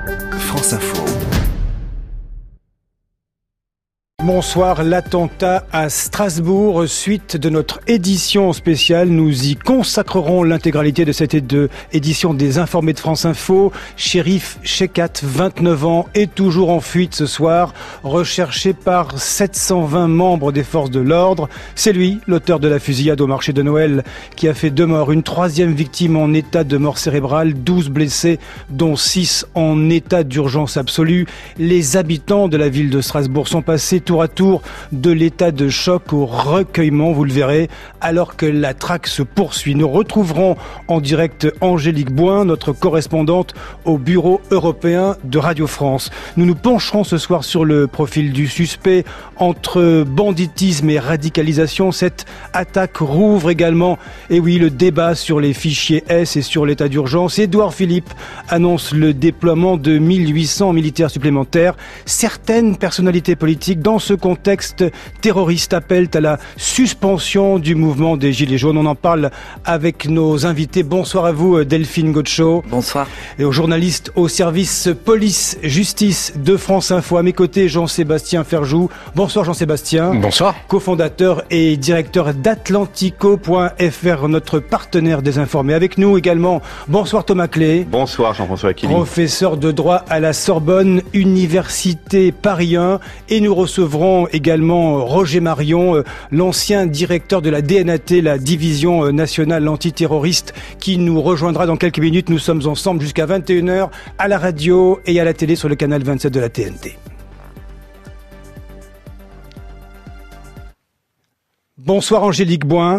France Info. Bonsoir, l'attentat à Strasbourg, suite de notre édition spéciale. Nous y consacrerons l'intégralité de cette édition des Informés de France Info. Chérif Shekat, 29 ans, est toujours en fuite ce soir, recherché par 720 membres des forces de l'ordre. C'est lui, l'auteur de la fusillade au marché de Noël, qui a fait 2 morts, une 3e victime en état de mort cérébrale, 12 blessés, dont 6 en état d'urgence absolue. Les habitants de la ville de Strasbourg sont passés tour à tour de l'état de choc au recueillement, vous le verrez, alors que la traque se poursuit. Nous retrouverons en direct Angélique Boin, notre correspondante au bureau européen de Radio France. Nous nous pencherons ce soir sur le profil du suspect. Entre banditisme et radicalisation, cette attaque rouvre également, et oui, le débat sur les fichiers S et sur l'état d'urgence. Édouard Philippe annonce le déploiement de 1800 militaires supplémentaires. Certaines personnalités politiques, dans ce contexte terroriste, appellent à la suspension du mouvement des Gilets jaunes. On en parle avec nos invités. Bonsoir à vous, Delphine Gaucho. Bonsoir. Et aux journalistes au service police-justice de France Info. À mes côtés, Jean-Sébastien Ferjou. Bonsoir Jean-Sébastien. Bonsoir. Cofondateur et directeur d'Atlantico.fr, notre partenaire des Informés. Avec nous également, bonsoir Thomas Clé. Bonsoir Jean-François Aquili. Professeur de droit à la Sorbonne, Université Paris 1. Et nous recevrons également Roger Marion, l'ancien directeur de la DNAT, la division nationale antiterroriste, qui nous rejoindra dans quelques minutes. Nous sommes ensemble jusqu'à 21h à la radio et à la télé sur le canal 27 de la TNT. Bonsoir Angélique Boin.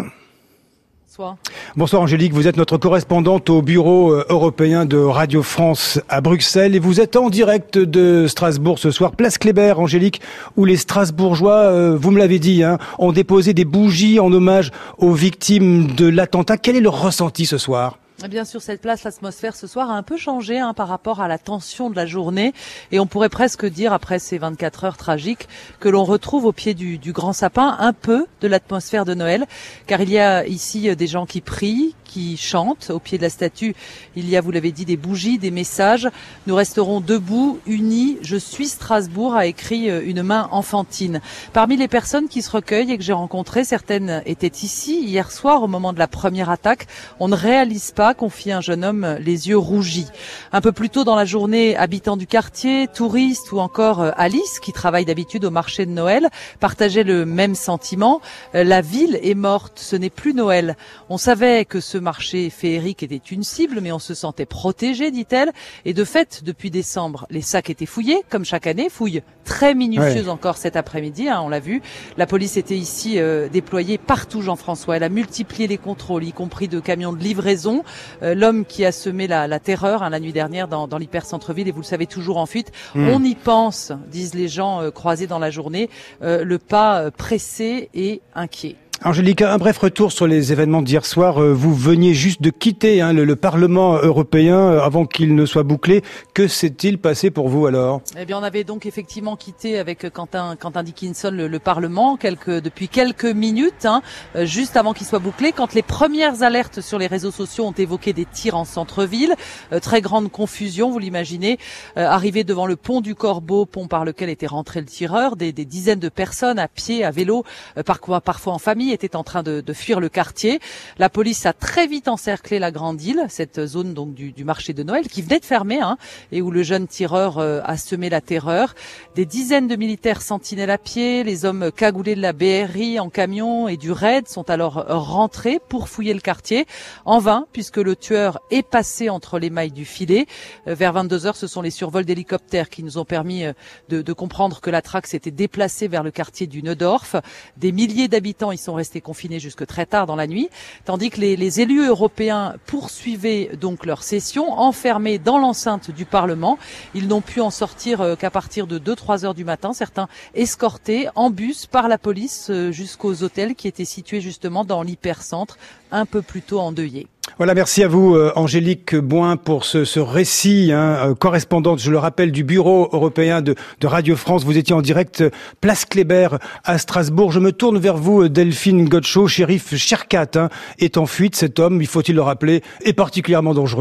Bonsoir Angélique, vous êtes notre correspondante au bureau européen de Radio France à Bruxelles et vous êtes en direct de Strasbourg ce soir, place Kléber, Angélique, où les Strasbourgeois, vous me l'avez dit, ont déposé des bougies en hommage aux victimes de l'attentat. Quel est leur ressenti ce soir ? Bien sûr, cette place, l'atmosphère ce soir a un peu changé par rapport à la tension de la journée. Et on pourrait presque dire, après ces 24 heures tragiques, que l'on retrouve au pied du grand sapin un peu de l'atmosphère de Noël. Car il y a ici des gens qui prient, qui chantent. Au pied de la statue, il y a, vous l'avez dit, des bougies, des messages. Nous resterons debout, unis. Je suis Strasbourg, a écrit une main enfantine. Parmi les personnes qui se recueillent et que j'ai rencontrées, certaines étaient ici hier soir au moment de la première attaque. On ne réalise pas, confie un jeune homme, les yeux rougis. Un peu plus tôt dans la journée, habitants du quartier, touristes ou encore Alice, qui travaille d'habitude au marché de Noël, partageaient le même sentiment. La ville est morte, ce n'est plus Noël. On savait que ce marché féerique était une cible, mais on se sentait protégé, dit-elle. Et de fait, depuis décembre, les sacs étaient fouillés, comme chaque année, fouille très minutieuse encore cet après-midi, on l'a vu. La police était ici déployée partout, Jean-François. Elle a multiplié les contrôles, y compris de camions de livraison. L'homme qui a semé la terreur la nuit dernière dans l'hyper-centre-ville, et vous le savez, toujours en fuite. On y pense, disent les gens croisés dans la journée, le pas pressé et inquiet. Angélique, un bref retour sur les événements d'hier soir. Vous veniez juste de quitter le Parlement européen avant qu'il ne soit bouclé. Que s'est-il passé pour vous alors ? Eh bien, on avait donc effectivement quitté avec Quentin Dickinson le Parlement depuis quelques minutes, juste avant qu'il soit bouclé, quand les premières alertes sur les réseaux sociaux ont évoqué des tirs en centre-ville. Très grande confusion, vous l'imaginez. Arrivé devant le pont du Corbeau, pont par lequel était rentré le tireur, des dizaines de personnes à pied, à vélo, parfois en famille, était en train de fuir le quartier. La police a très vite encerclé la Grande Île, cette zone donc du marché de Noël qui venait de fermer, et où le jeune tireur a semé la terreur. Des dizaines de militaires sentinelles à pied, les hommes cagoulés de la BRI en camion et du RAID sont alors rentrés pour fouiller le quartier. En vain, puisque le tueur est passé entre les mailles du filet. Vers 22h, ce sont les survols d'hélicoptères qui nous ont permis de comprendre que la traque s'était déplacée vers le quartier du Neudorf. Des milliers d'habitants y sont restés confinés jusque très tard dans la nuit, tandis que les élus européens poursuivaient donc leur session, enfermés dans l'enceinte du Parlement. Ils n'ont pu en sortir qu'à partir de 2-3 heures du matin, certains escortés en bus par la police jusqu'aux hôtels qui étaient situés justement dans l'hypercentre, un peu plus tôt endeuillés. Voilà, merci à vous Angélique Boin pour ce récit, correspondante, je le rappelle, du bureau européen de Radio France. Vous étiez en direct place Kléber à Strasbourg. Je me tourne vers vous Delphine Gaucho. Chérif Shekat est en fuite. Cet homme, il faut-il le rappeler, est particulièrement dangereux.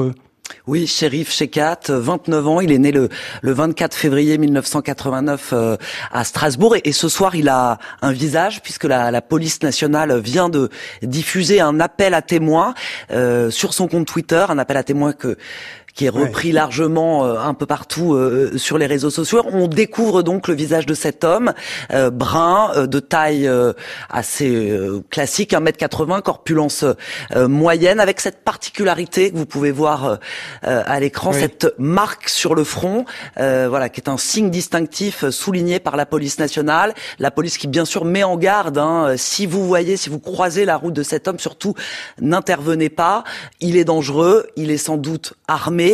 Oui, Cherif Shekat, 29 ans, il est né le 24 février 1989 à Strasbourg et ce soir il a un visage puisque la police nationale vient de diffuser un appel à témoins sur son compte Twitter, un appel à témoins qui est repris largement un peu partout sur les réseaux sociaux. On découvre donc le visage de cet homme, brun, de taille assez classique, 1m80, corpulence moyenne, avec cette particularité que vous pouvez voir à l'écran, cette marque sur le front, qui est un signe distinctif souligné par la police nationale. La police qui, bien sûr, met en garde, si vous croisez la route de cet homme, surtout, n'intervenez pas. Il est dangereux, il est sans doute armé.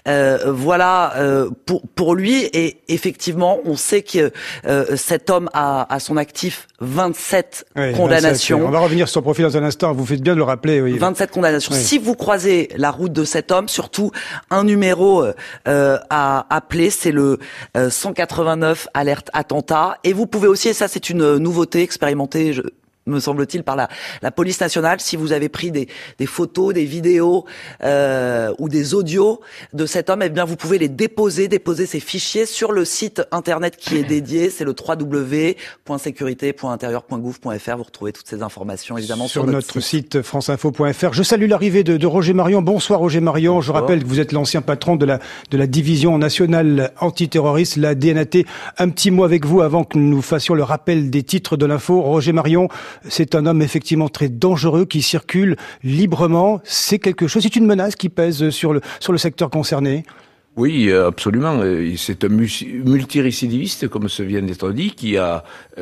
Pour lui, et effectivement on sait que cet homme a à son actif 27 condamnations. 27, on va revenir sur son profil dans un instant, vous faites bien de le rappeler. 27 condamnations. Si vous croisez la route de cet homme, surtout un numéro à appeler, c'est le 189 alerte attentat, et vous pouvez aussi, et ça c'est une nouveauté expérimentée me semble-t-il, par la police nationale, si vous avez pris des photos, des vidéos ou des audios de cet homme, eh bien vous pouvez les déposer ces fichiers sur le site internet qui est dédié, c'est le www.sécurité.intérieur.gouv.fr. Vous retrouvez toutes ces informations évidemment sur notre site franceinfo.fr. Je salue l'arrivée de Roger Marion. Bonsoir Roger Marion. Je rappelle que vous êtes l'ancien patron de la division nationale antiterroriste, la DNAT. Un petit mot avec vous avant que nous fassions le rappel des titres de l'info. Roger Marion, c'est un homme effectivement très dangereux qui circule librement. C'est quelque chose, c'est une menace qui pèse sur le secteur concerné. Oui, absolument. C'est un multirécidiviste, comme ce vient d'être dit, qui a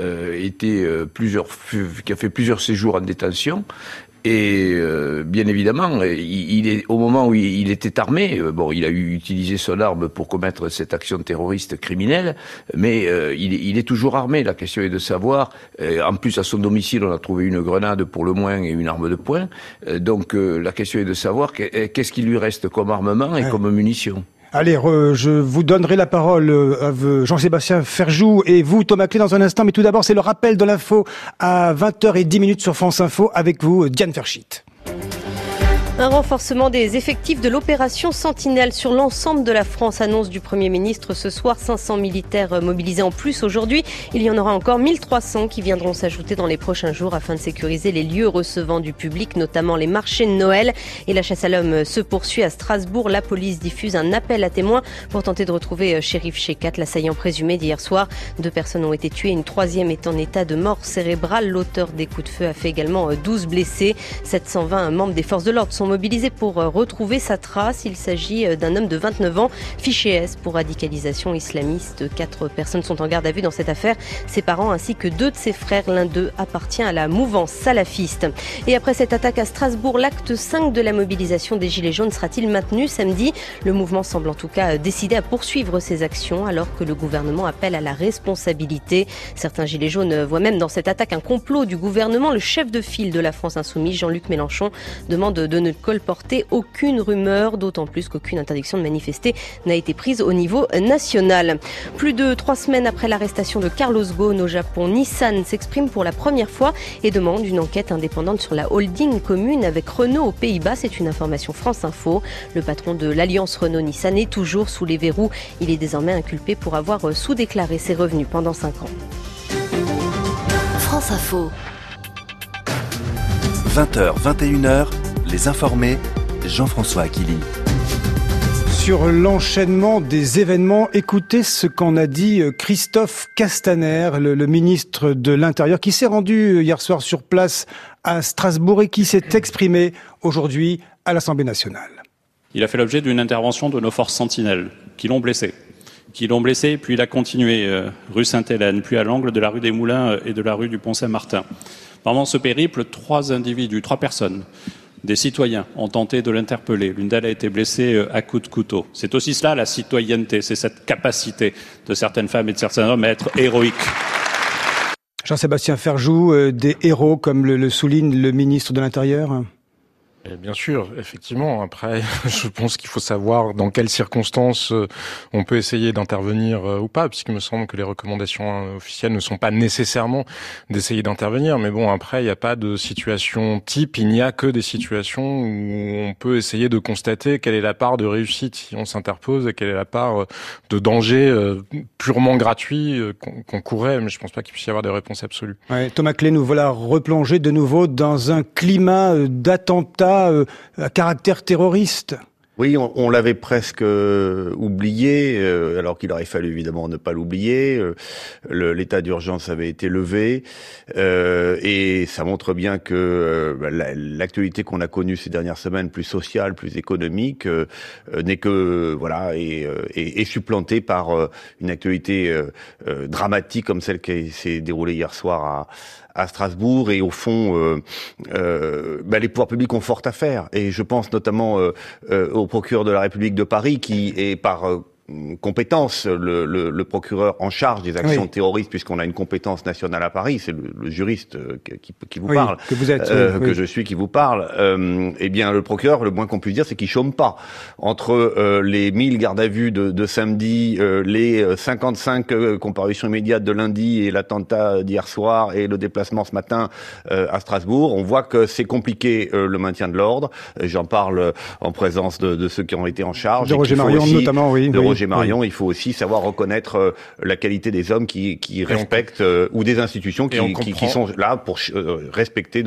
fait plusieurs séjours en détention. Et bien évidemment, il est au moment où il était armé. Il a utilisé son arme pour commettre cette action terroriste criminelle, mais il est toujours armé. La question est de savoir. En plus, à son domicile, on a trouvé une grenade pour le moins et une arme de poing. Donc, la question est de savoir qu'est-ce qu'il lui reste comme armement et comme munitions. Allez, je vous donnerai la parole à Jean-Sébastien Ferjou et vous, Thomas Clé, dans un instant. Mais tout d'abord, c'est le rappel de l'info à 20h10 sur France Info avec vous, Diane Ferchit. Un renforcement des effectifs de l'opération Sentinelle sur l'ensemble de la France, annonce du Premier ministre ce soir. 500 militaires mobilisés en plus aujourd'hui. Il y en aura encore 1300 qui viendront s'ajouter dans les prochains jours afin de sécuriser les lieux recevant du public, notamment les marchés de Noël. Et la chasse à l'homme se poursuit à Strasbourg. La police diffuse un appel à témoins pour tenter de retrouver Cherif Shekat, l'assaillant présumé d'hier soir. 2 personnes ont été tuées, une 3e est en état de mort cérébrale. L'auteur des coups de feu a fait également 12 blessés. 720 membres des forces de l'ordre sont mobilisés pour retrouver sa trace. Il s'agit d'un homme de 29 ans, fiché S pour radicalisation islamiste. 4 personnes sont en garde à vue dans cette affaire. Ses parents ainsi que 2 de ses frères. L'un d'eux appartient à la mouvance salafiste. Et après cette attaque à Strasbourg, l'acte 5 de la mobilisation des Gilets jaunes sera-t-il maintenu samedi ? Le mouvement semble en tout cas décidé à poursuivre ses actions alors que le gouvernement appelle à la responsabilité. Certains Gilets jaunes voient même dans cette attaque un complot du gouvernement. Le chef de file de la France Insoumise, Jean-Luc Mélenchon, demande de ne colporter aucune rumeur, d'autant plus qu'aucune interdiction de manifester n'a été prise au niveau national. Plus de 3 semaines après l'arrestation de Carlos Ghosn au Japon, Nissan s'exprime pour la première fois et demande une enquête indépendante sur la holding commune avec Renault aux Pays-Bas. C'est une information France Info. Le patron de l'alliance Renault-Nissan est toujours sous les verrous. Il est désormais inculpé pour avoir sous-déclaré ses revenus pendant 5 ans. France Info. 20h, 21h, les informés, Jean-François Aquili. Sur l'enchaînement des événements, écoutez ce qu'en a dit Christophe Castaner, le ministre de l'Intérieur, qui s'est rendu hier soir sur place à Strasbourg et qui s'est exprimé aujourd'hui à l'Assemblée nationale. Il a fait l'objet d'une intervention de nos forces sentinelles qui l'ont blessé, puis il a continué rue Sainte-Hélène, puis à l'angle de la rue des Moulins et de la rue du Pont-Saint-Martin. Pendant ce périple, 3 personnes, des citoyens, ont tenté de l'interpeller. L'une d'elles a été blessée à coups de couteau. C'est aussi cela la citoyenneté, c'est cette capacité de certaines femmes et de certains hommes à être héroïques. Jean-Sébastien Ferjou, des héros comme le souligne le ministre de l'Intérieur ? Et bien sûr, effectivement. Après, je pense qu'il faut savoir dans quelles circonstances on peut essayer d'intervenir ou pas, puisqu'il me semble que les recommandations officielles ne sont pas nécessairement d'essayer d'intervenir. Mais bon, après, il n'y a pas de situation type, il n'y a que des situations où on peut essayer de constater quelle est la part de réussite si on s'interpose et quelle est la part de danger purement gratuit qu'on courrait. Mais je pense pas qu'il puisse y avoir des réponses absolues. Ouais, Thomas Clé, nous voilà replongés de nouveau dans un climat d'attentat à caractère terroriste. Oui, on l'avait presque oublié, alors qu'il aurait fallu évidemment ne pas l'oublier. L'état d'urgence avait été levé, et ça montre bien que l'actualité qu'on a connue ces dernières semaines, plus sociale, plus économique, n'est que est supplantée par une actualité dramatique comme celle qui s'est déroulée hier soir à Strasbourg, et au fond, les pouvoirs publics ont fort à faire. Et je pense notamment au procureur de la République de Paris, qui est par compétence le procureur en charge des actions terroristes, puisqu'on a une compétence nationale à Paris. C'est le juriste qui vous parle, que vous êtes, que je suis, qui vous parle. Eh bien, le procureur, le moins qu'on puisse dire, c'est qu'il chôme pas. Entre les 1000 gardes à vue de samedi, les 55 comparutions immédiates de lundi et l'attentat d'hier soir et le déplacement ce matin à Strasbourg, on voit que c'est compliqué le maintien de l'ordre. J'en parle en présence de ceux qui ont été en charge. De Roger Marion notamment, oui. Roger Marion, il faut aussi savoir reconnaître la qualité des hommes qui respectent ou des institutions qui sont là pour respecter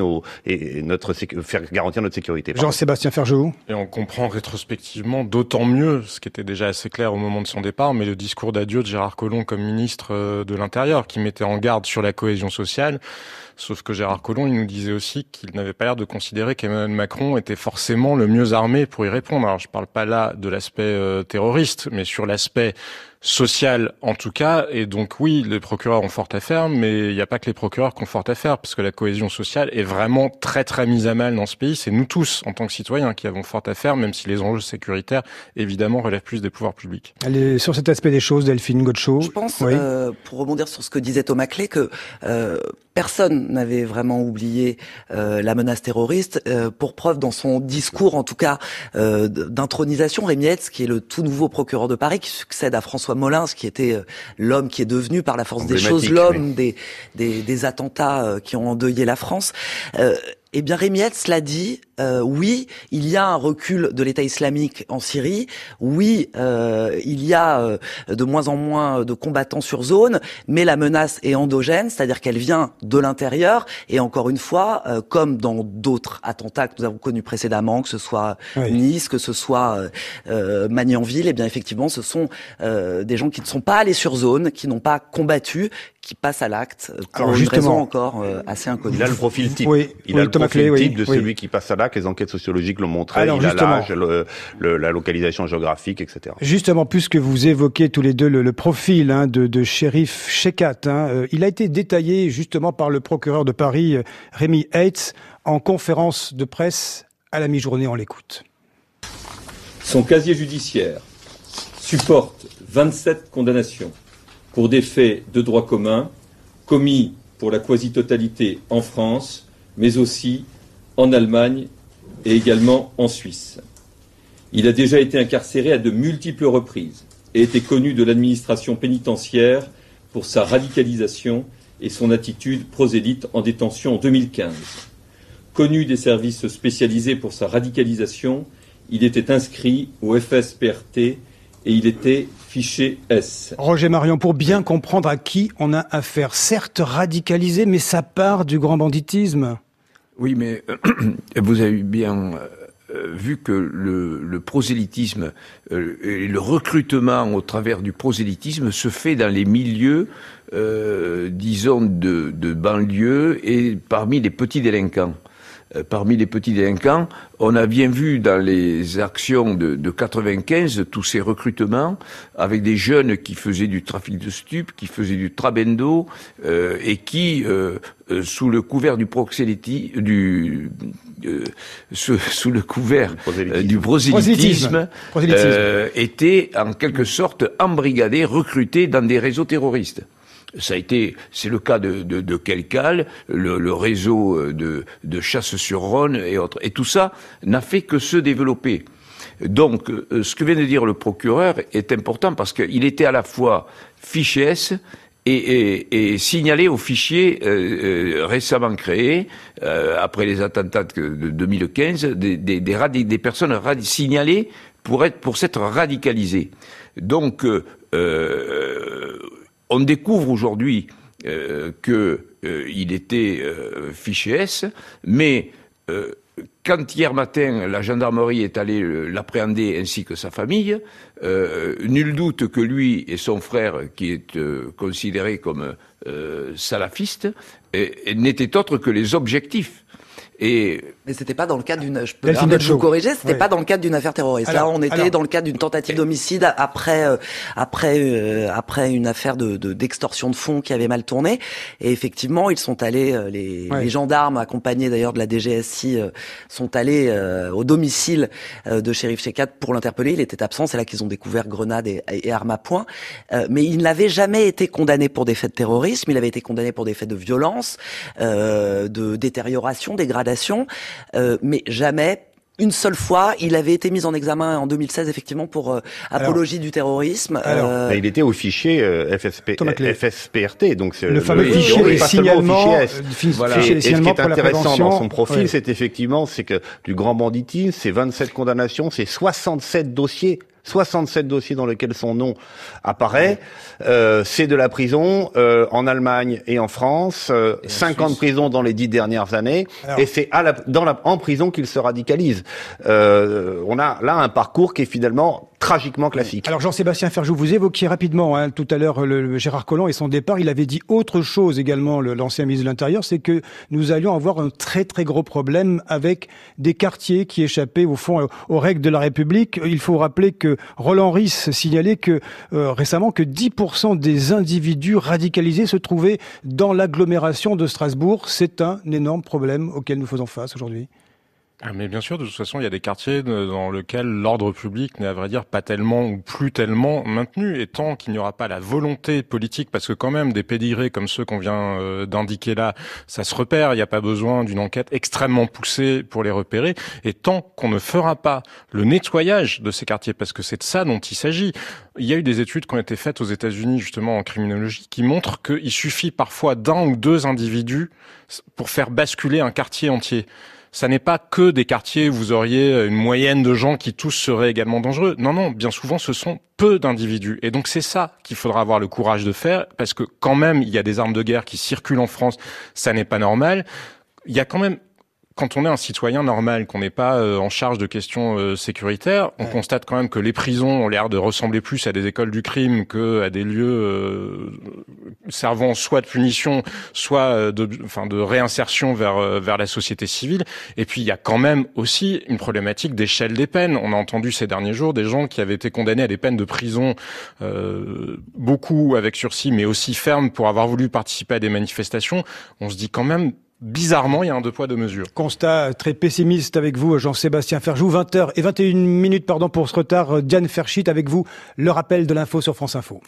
faire garantir notre sécurité. Jean-Sébastien Ferjou. Et on comprend rétrospectivement d'autant mieux, ce qui était déjà assez clair au moment de son départ, mais le discours d'adieu de Gérard Collomb comme ministre de l'Intérieur, qui mettait en garde sur la cohésion sociale. Sauf que Gérard Collomb, il nous disait aussi qu'il n'avait pas l'air de considérer qu'Emmanuel Macron était forcément le mieux armé pour y répondre. Alors je parle pas là de l'aspect terroriste, mais sur l'aspect social en tout cas. Et donc oui, les procureurs ont fort à faire, mais il n'y a pas que les procureurs qui ont fort à faire, parce que la cohésion sociale est vraiment très très mise à mal dans ce pays. C'est nous tous, en tant que citoyens, qui avons fort à faire, même si les enjeux sécuritaires, évidemment, relèvent plus des pouvoirs publics. Allez, sur cet aspect des choses, Delphine Godchaux. Je pense, pour rebondir sur ce que disait Thomas Clé, que personne n'avait vraiment oublié la menace terroriste. Pour preuve, dans son discours, en tout cas, d'intronisation, Rémi Heitz, qui est le tout nouveau procureur de Paris, qui succède à François Molins, qui était l'homme qui est devenu, par la force des choses, l'homme des attentats qui ont endeuillé la France. Eh bien, Rémi Heitz l'a dit, oui, il y a un recul de l'État islamique en Syrie, oui, il y a de moins en moins de combattants sur zone, mais la menace est endogène, c'est-à-dire qu'elle vient de l'intérieur, et encore une fois, comme dans d'autres attentats que nous avons connus précédemment, que ce soit Nice, que ce soit Magnanville, eh bien effectivement, ce sont des gens qui ne sont pas allés sur zone, qui n'ont pas combattu, qui passent à l'acte pour une raison encore assez inconnue. Il a le profil type. Il a le profil type de celui qui passe à l'acte. Les enquêtes sociologiques l'ont montré. Alors, il a l'âge, la localisation géographique, etc. Justement, puisque vous évoquez tous les deux le profil de Chérif Shekat, il a été détaillé justement par le procureur de Paris, Rémi Heitz, en conférence de presse à la mi-journée. On l'écoute. Son casier judiciaire supporte 27 condamnations pour des faits de droit commun commis pour la quasi-totalité en France, mais aussi en Allemagne et également en Suisse. Il a déjà été incarcéré à de multiples reprises et était connu de l'administration pénitentiaire pour sa radicalisation et son attitude prosélyte en détention en 2015. Connu des services spécialisés pour sa radicalisation, il était inscrit au FSPRT et il était fiché S. Roger Marion, pour bien comprendre à qui on a affaire, certes radicalisé, mais ça part du grand banditisme. Oui, mais vous avez bien vu que le prosélytisme et le recrutement au travers du prosélytisme se fait dans les milieux, disons, de banlieue et parmi les petits délinquants. Parmi les petits délinquants, on a bien vu dans les actions de 95 tous ces recrutements avec des jeunes qui faisaient du trafic de stupes, qui faisaient du trabendo et qui, sous le couvert du sous le couvert du prosélytisme, étaient en quelque sorte embrigadés, recrutés dans des réseaux terroristes. c'est le cas de Kelkal, le réseau de chasse sur Rhône et autres. Et tout ça n'a fait que se développer. Donc, ce que vient de dire le procureur est important parce qu'il était à la fois fiché S et signalé au fichier récemment créé, après les attentats de 2015, des personnes signalées pour s'être radicalisées. Donc, on découvre aujourd'hui qu'il était fiché S, mais quand hier matin la gendarmerie est allée l'appréhender ainsi que sa famille, nul doute que lui et son frère, qui est considéré comme salafiste, n'étaient autres que les objectifs. Mais c'était pas dans le cadre d'une, je peux vous corriger, c'était pas dans le cadre d'une affaire terroriste. Là, on était dans le cadre d'une tentative d'homicide après une affaire d'extorsion de fonds qui avait mal tourné. Et effectivement, ils sont allés, les gendarmes, accompagnés d'ailleurs de la DGSI, sont allés au domicile de Cherif Chekhat pour l'interpeller. Il était absent. C'est là qu'ils ont découvert grenades et armes à poing. Mais il n'avait jamais été condamné pour des faits de terrorisme. Il avait été condamné pour des faits de violence, de détérioration, dégradation. Mais jamais, une seule fois, il avait été mis en examen en 2016, effectivement, pour apologie du terrorisme. Il était au fichier FSPRT, donc c'est le fameux fichier des signalements. Et ce qui est intéressant dans son profil, c'est effectivement, c'est que du grand banditisme, c'est 27 condamnations, c'est 67 dossiers dans lesquels son nom apparaît. C'est de la prison en Allemagne et en France, 5 ans de prison dans les 10 dernières années, et c'est en prison qu'il se radicalise. On a là un parcours qui est finalement tragiquement classique. Alors Jean-Sébastien Ferjou, vous évoquiez rapidement tout à l'heure le Gérard Collomb et son départ. Il avait dit autre chose également, l'ancien ministre de l'Intérieur, c'est que nous allions avoir un très très gros problème avec des quartiers qui échappaient au fond aux règles de la République. Il faut rappeler que Roland Ries signalait que récemment que 10% des individus radicalisés se trouvaient dans l'agglomération de Strasbourg. C'est un énorme problème auquel nous faisons face aujourd'hui. Mais bien sûr, de toute façon, il y a des quartiers dans lesquels l'ordre public n'est à vrai dire pas tellement ou plus tellement maintenu. Et tant qu'il n'y aura pas la volonté politique, parce que quand même des pédigrés comme ceux qu'on vient d'indiquer là, ça se repère, il n'y a pas besoin d'une enquête extrêmement poussée pour les repérer. Et tant qu'on ne fera pas le nettoyage de ces quartiers, parce que c'est de ça dont il s'agit. Il y a eu des études qui ont été faites aux États-Unis justement en criminologie qui montrent qu'il suffit parfois d'un ou deux individus pour faire basculer un quartier entier. Ça n'est pas que des quartiers où vous auriez une moyenne de gens qui tous seraient également dangereux. Non, bien souvent ce sont peu d'individus. Et donc c'est ça qu'il faudra avoir le courage de faire, parce que quand même il y a des armes de guerre qui circulent en France, ça n'est pas normal. Il y a quand même, quand on est un citoyen normal, qu'on n'est pas en charge de questions sécuritaires, on constate quand même que les prisons ont l'air de ressembler plus à des écoles du crime qu'à des lieux servant soit de punition, soit de réinsertion vers la société civile. Et puis il y a quand même aussi une problématique d'échelle des peines. On a entendu ces derniers jours des gens qui avaient été condamnés à des peines de prison, beaucoup avec sursis, mais aussi fermes pour avoir voulu participer à des manifestations. On se dit quand même, bizarrement, il y a un deux poids, deux mesures. Constat très pessimiste avec vous, Jean-Sébastien Ferjou. 20h21 pour ce retard. Diane Ferchit avec vous. Le rappel de l'info sur France Info.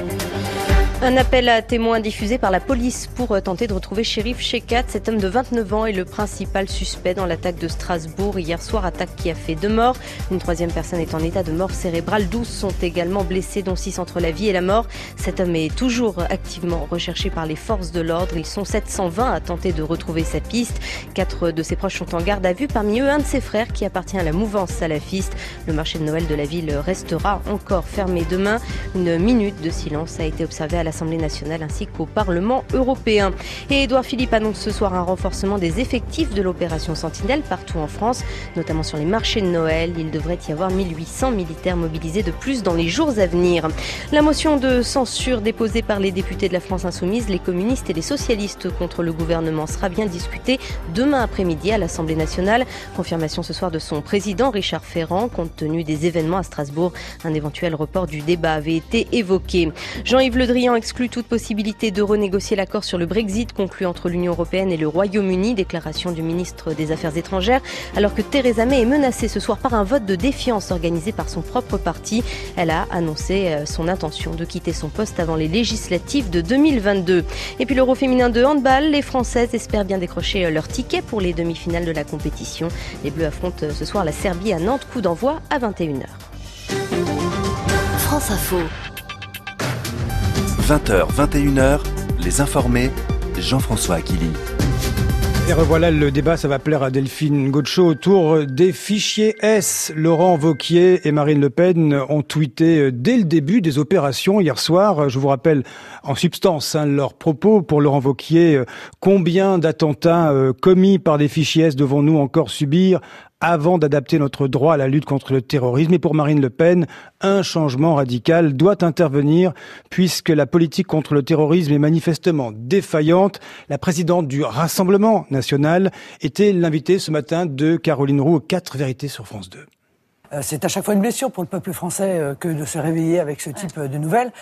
Un appel à témoins diffusé par la police pour tenter de retrouver Cherif Chekhat. Cet homme de 29 ans est le principal suspect dans l'attaque de Strasbourg. Hier soir, attaque qui a fait 2 morts. Une 3e personne est en état de mort cérébrale. 12 sont également blessés, dont 6 entre la vie et la mort. Cet homme est toujours activement recherché par les forces de l'ordre. Ils sont 720 à tenter de retrouver sa piste. 4 de ses proches sont en garde à vue. Parmi eux, un de ses frères qui appartient à la mouvance salafiste. Le marché de Noël de la ville restera encore fermé demain. Une minute de silence a été observée à l'Assemblée nationale ainsi qu'au Parlement européen. Et Édouard Philippe annonce ce soir un renforcement des effectifs de l'opération Sentinelle partout en France, notamment sur les marchés de Noël. Il devrait y avoir 1800 militaires mobilisés de plus dans les jours à venir. La motion de censure déposée par les députés de la France Insoumise, les communistes et les socialistes contre le gouvernement sera bien discutée demain après-midi à l'Assemblée nationale. Confirmation ce soir de son président Richard Ferrand. Compte tenu des événements à Strasbourg, un éventuel report du débat avait été évoqué. Jean-Yves Le Drian exclut toute possibilité de renégocier l'accord sur le Brexit conclu entre l'Union européenne et le Royaume-Uni. Déclaration du ministre des Affaires étrangères, alors que Theresa May est menacée ce soir par un vote de défiance organisé par son propre parti. Elle a annoncé son intention de quitter son poste avant les législatives de 2022. Et puis l'Euro féminin de handball, les Françaises espèrent bien décrocher leur ticket pour les demi-finales de la compétition. Les Bleus affrontent ce soir la Serbie à Nantes, coup d'envoi à 21h. France Info. 20h, 21h, les informés, Jean-François Aquili. Et revoilà le débat, ça va plaire à Delphine Gaucho, autour des fichiers S. Laurent Wauquiez et Marine Le Pen ont tweeté dès le début des opérations hier soir. Je vous rappelle en substance leurs propos. Pour Laurent Wauquiez, combien d'attentats commis par des fichiers S devons-nous encore subir avant d'adapter notre droit à la lutte contre le terrorisme? Et pour Marine Le Pen, un changement radical doit intervenir puisque la politique contre le terrorisme est manifestement défaillante. La présidente du Rassemblement national était l'invitée ce matin de Caroline Roux aux 4 vérités sur France 2. C'est à chaque fois une blessure pour le peuple français que de se réveiller avec ce type de nouvelles.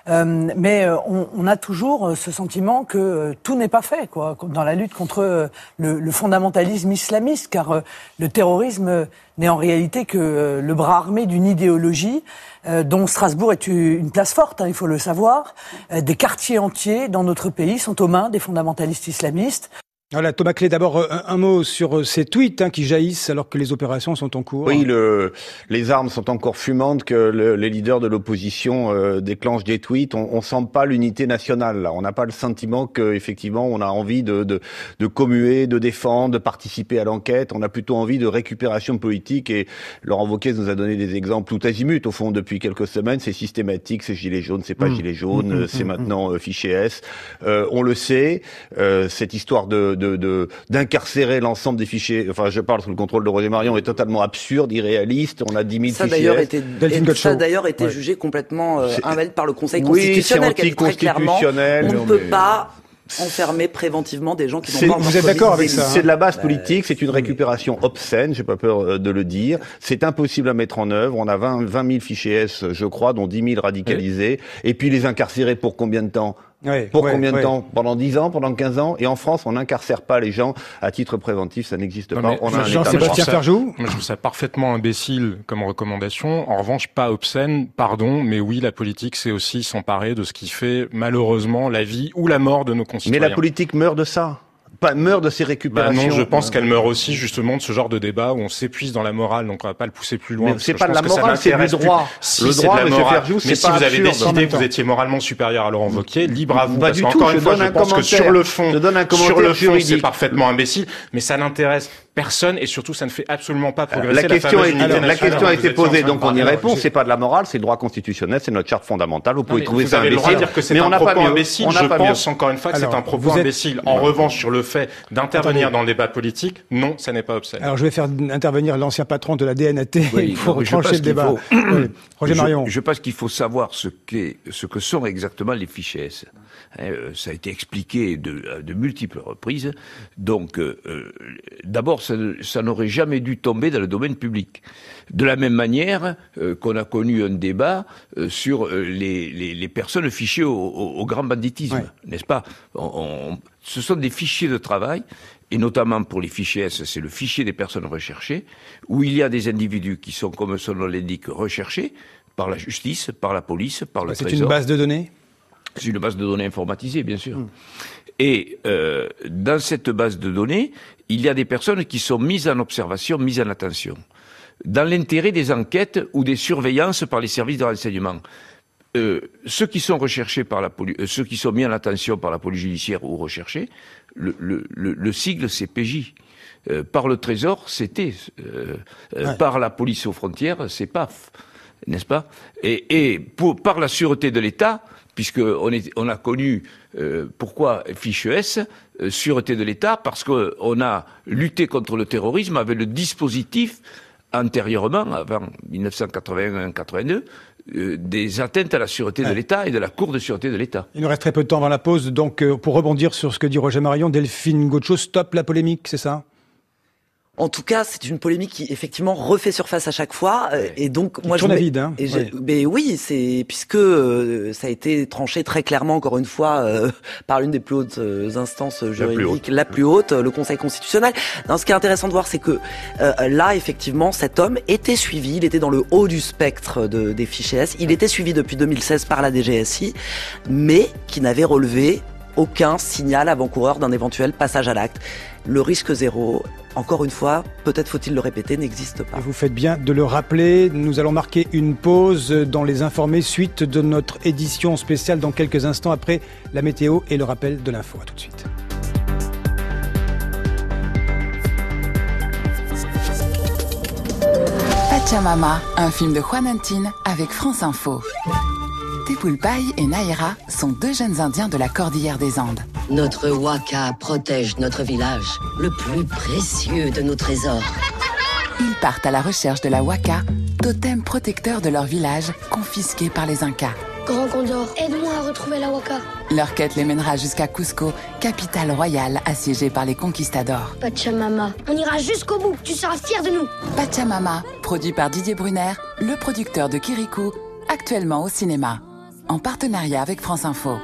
Mais on a toujours ce sentiment que tout n'est pas fait, quoi, dans la lutte contre le fondamentalisme islamiste, car le terrorisme n'est en réalité que le bras armé d'une idéologie dont Strasbourg est une place forte, il faut le savoir. Des quartiers entiers dans notre pays sont aux mains des fondamentalistes islamistes. Voilà, Thomas Clé, d'abord un mot sur ces tweets qui jaillissent alors que les opérations sont en cours. Oui, les armes sont encore fumantes que les leaders de l'opposition déclenchent des tweets. On sent pas l'unité nationale là. On n'a pas le sentiment que effectivement on a envie de commuer, de défendre, de participer à l'enquête. On a plutôt envie de récupération politique. Et Laurent Wauquiez nous a donné des exemples tout azimut au fond depuis quelques semaines. C'est systématique, c'est gilet jaune, c'est pas gilet jaune, c'est maintenant fichier S. On le sait. Cette histoire d'incarcérer l'ensemble des fichiers, enfin je parle sous le contrôle de Roger Marion, est totalement absurde, irréaliste. On a 10 000 fichiers. Ça a d'ailleurs été jugé complètement invalide par le Conseil constitutionnel. Oui, c'est anticonstitutionnel. On ne peut pas enfermer préventivement des gens qui n'ont pas encore. Vous êtes d'accord avec ça? C'est de la base politique, c'est une récupération obscène, j'ai pas peur de le dire. C'est impossible à mettre en œuvre. On a 20 000 fichiers S, je crois, dont 10 000 radicalisés. Et puis les incarcérer pour combien de temps? Combien de temps? Pendant 10 ans, pendant 15 ans? Et en France, on n'incarcère pas les gens à titre préventif, ça n'existe pas. On a Jean-Sébastien Ferjou. Je trouve ça parfaitement imbécile comme recommandation. En revanche, pas obscène, pardon, mais oui, la politique, c'est aussi s'emparer de ce qui fait malheureusement la vie ou la mort de nos concitoyens. Mais la politique meurt de ça. Pas meurt de ces récupérations. Non, je pense qu'elle meurt aussi justement de ce genre de débat où on s'épuise dans la morale, donc on va pas le pousser plus loin. Mais c'est pas de la morale, c'est du droit. Le droit, M. Ferjou, c'est pas absurde. Mais si vous avez décidé que vous étiez moralement supérieur à Laurent Wauquiez, libre à vous. Parce qu'encore une fois, je pense que sur le fond, c'est parfaitement imbécile, mais ça n'intéresse personne et surtout, ça ne fait absolument pas progresser la question a été posée, donc on y répond. C'est pas de la morale, c'est le droit constitutionnel, c'est notre charte fondamentale. Vous pouvez trouver ça imbécile. Mais on n'a pas mieux. Je pense encore une fois que c'est un propos imbécile. En revanche, sur le fait d'intervenir dans le débat politique, non, ça n'est pas obscène. Alors je vais faire intervenir l'ancien patron de la DNAT pour trancher le débat. Roger Marion. Je pense qu'il faut savoir ce que sont exactement les fichiers S. Ça a été expliqué de multiples reprises. Donc, d'abord, ça n'aurait jamais dû tomber dans le domaine public. De la même manière qu'on a connu un débat sur les personnes fichées au grand banditisme, n'est-ce pas? Ce sont des fichiers de travail, et notamment pour les fichiers S, c'est le fichier des personnes recherchées, où il y a des individus qui sont, comme son nom l'indique, recherchés par la justice, par la police, par le Trésor. C'est une base de données? C'est une base de données informatisée, bien sûr. Et dans cette base de données, il y a des personnes qui sont mises en observation, mises en attention, dans l'intérêt des enquêtes ou des surveillances par les services de renseignement. Ceux qui sont recherchés par la police, ceux qui sont mis en attention par la police judiciaire ou recherchés, le sigle c'est PJ. Par le Trésor, c'était par la police aux frontières, c'est PAF, n'est-ce pas? Et par la sûreté de l'État, puisque on a connu pourquoi fiche S, sûreté de l'État, parce qu'on a lutté contre le terrorisme avec le dispositif antérieurement, avant 1981-82, des atteintes à la sûreté de l'État et de la Cour de sûreté de l'État. Il nous reste très peu de temps avant la pause, donc pour rebondir sur ce que dit Roger Marion, Delphine Gaucho, stop la polémique, c'est ça? En tout cas, c'est une polémique qui effectivement refait surface à chaque fois, et donc moi je vide, hein. Mais oui, c'est puisque ça a été tranché très clairement encore une fois par l'une des plus hautes instances juridiques, la plus haute, le Conseil constitutionnel. Non, ce qui est intéressant de voir, c'est que là, effectivement, cet homme était suivi, il était dans le haut du spectre des fichiers S, il était suivi depuis 2016 par la DGSI, mais qui n'avait relevé aucun signal avant-coureur d'un éventuel passage à l'acte. Le risque zéro, encore une fois, peut-être faut-il le répéter, n'existe pas. Et vous faites bien de le rappeler. Nous allons marquer une pause dans les informés suite de notre édition spéciale dans quelques instants après la météo et le rappel de l'info. À tout de suite. Pachamama, un film de Juan Antin avec France Info. Tepulpai et Naira sont 2 jeunes Indiens de la Cordillère des Andes. Notre Waka protège notre village, le plus précieux de nos trésors. Ils partent à la recherche de la Waka, totem protecteur de leur village, confisqué par les Incas. Grand Condor, aide-moi à retrouver la Waka. Leur quête les mènera jusqu'à Cusco, capitale royale assiégée par les conquistadors. Pachamama, on ira jusqu'au bout, tu seras fier de nous. Pachamama, produit par Didier Brunner, le producteur de Kirikou, actuellement au cinéma. En partenariat avec France Info.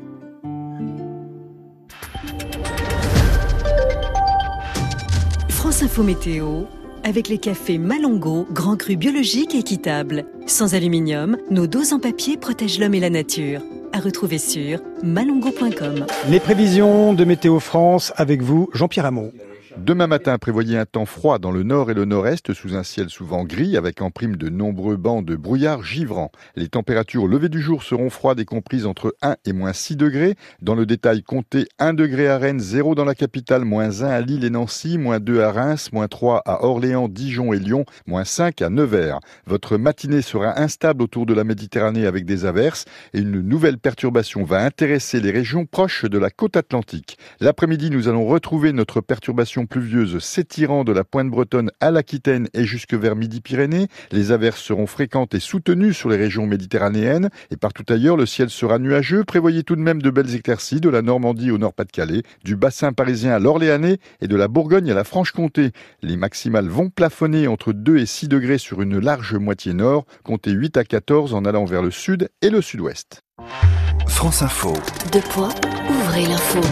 France Info Météo, avec les cafés Malongo, Grand Cru biologique et équitable. Sans aluminium, nos doses en papier protègent l'homme et la nature. À retrouver sur malongo.com. Les prévisions de Météo France avec vous, Jean-Pierre Hamon. Demain matin, prévoyez un temps froid dans le nord et le nord-est sous un ciel souvent gris avec en prime de nombreux bancs de brouillard givrant. Les températures au lever du jour seront froides et comprises entre 1 et moins 6 degrés. Dans le détail, comptez 1 degré à Rennes, 0 dans la capitale, moins 1 à Lille et Nancy, moins 2 à Reims, moins 3 à Orléans, Dijon et Lyon, moins 5 à Nevers. Votre matinée sera instable autour de la Méditerranée avec des averses et une nouvelle perturbation va intéresser les régions proches de la côte atlantique. L'après-midi, nous allons retrouver notre perturbation pluvieuse s'étirant de la pointe bretonne à l'Aquitaine et jusque vers Midi-Pyrénées. Les averses seront fréquentes et soutenues sur les régions méditerranéennes et partout ailleurs, le ciel sera nuageux. Prévoyez tout de même de belles éclaircies de la Normandie au Nord-Pas-de-Calais, du bassin parisien à l'Orléanais et de la Bourgogne à la Franche-Comté. Les maximales vont plafonner entre 2 et 6 degrés sur une large moitié nord, comptez 8 à 14 en allant vers le sud et le sud-ouest. France Info. Ouvrez l'info.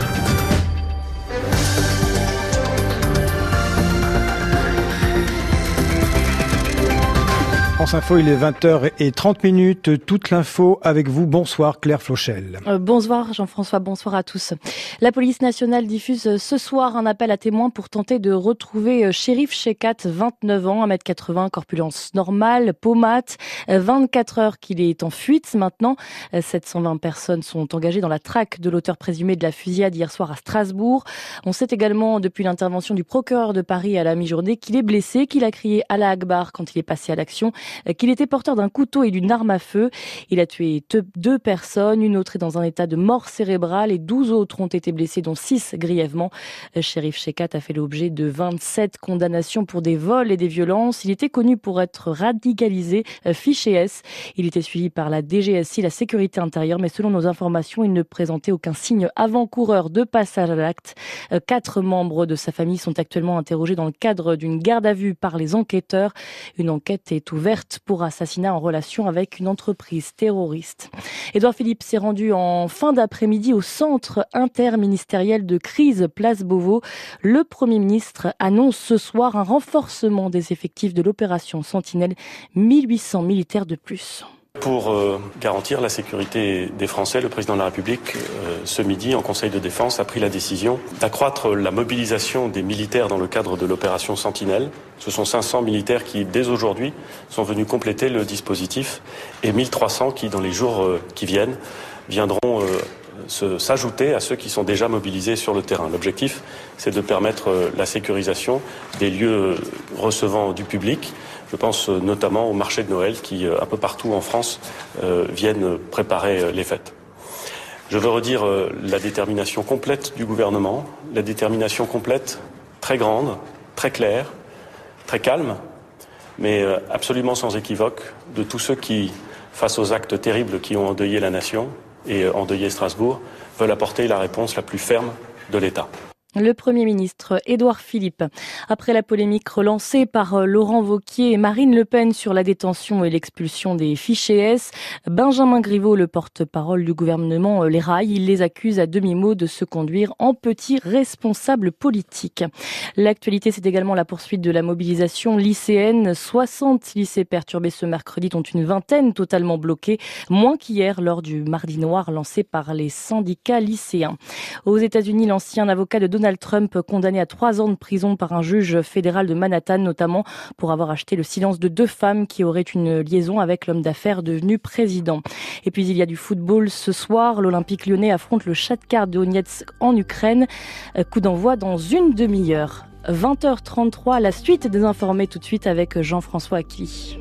France Info, il est 20h30. Toute l'info avec vous. Bonsoir Claire Flochel. Bonsoir Jean-François, bonsoir à tous. La police nationale diffuse ce soir un appel à témoins pour tenter de retrouver Chérif Chekat, 29 ans, 1m80, corpulence normale, peau mate, 24 heures qu'il est en fuite maintenant. 720 personnes sont engagées dans la traque de l'auteur présumé de la fusillade hier soir à Strasbourg. On sait également depuis l'intervention du procureur de Paris à la mi-journée qu'il est blessé, qu'il a crié Allah Akbar quand il est passé à l'action, qu'il était porteur d'un couteau et d'une arme à feu. Il a tué 2 personnes, une autre est dans un état de mort cérébrale et 12 autres ont été blessés, dont 6 grièvement. Chérif Chekat a fait l'objet de 27 condamnations pour des vols et des violences. Il était connu pour être radicalisé, fiché S. Il était suivi par la DGSI, la sécurité intérieure, mais selon nos informations, il ne présentait aucun signe avant-coureur de passage à l'acte. 4 membres de sa famille sont actuellement interrogés dans le cadre d'une garde à vue par les enquêteurs. Une enquête est ouverte pour assassinat en relation avec une entreprise terroriste. Édouard Philippe s'est rendu en fin d'après-midi au centre interministériel de crise Place Beauvau. Le Premier ministre annonce ce soir un renforcement des effectifs de l'opération Sentinelle, 1800 militaires de plus. Pour garantir la sécurité des Français, le président de la République, ce midi, en Conseil de défense, a pris la décision d'accroître la mobilisation des militaires dans le cadre de l'opération Sentinelle. Ce sont 500 militaires qui, dès aujourd'hui, sont venus compléter le dispositif et 1300 qui, dans les jours qui viennent, viendront s'ajouter à ceux qui sont déjà mobilisés sur le terrain. L'objectif, c'est de permettre la sécurisation des lieux recevant du public. Je pense notamment au marché de Noël qui, un peu partout en France, viennent préparer les fêtes. Je veux redire la détermination complète du gouvernement, la détermination complète, très grande, très claire, très calme, mais absolument sans équivoque, de tous ceux qui, face aux actes terribles qui ont endeuillé la nation et endeuillé Strasbourg, veulent apporter la réponse la plus ferme de l'État. Le Premier ministre Édouard Philippe, après la polémique relancée par Laurent Wauquiez et Marine Le Pen sur la détention et l'expulsion des fichiers S, Benjamin Griveaux, le porte-parole du gouvernement, les raille. Il les accuse à demi-mot de se conduire en petits responsables politiques. L'actualité, c'est également la poursuite de la mobilisation lycéenne. 60 lycées perturbés ce mercredi, dont une vingtaine totalement bloqués, moins qu'hier lors du Mardi Noir lancé par les syndicats lycéens. Aux États-Unis, l'ancien avocat de Donald Trump, condamné à 3 ans de prison par un juge fédéral de Manhattan, notamment pour avoir acheté le silence de 2 femmes qui auraient une liaison avec l'homme d'affaires devenu président. Et puis il y a du football ce soir. L'Olympique lyonnais affronte le Shakhtar Donetsk en Ukraine. Coup d'envoi dans une demi-heure. 20h33, la suite des informés tout de suite avec Jean-François Aquili.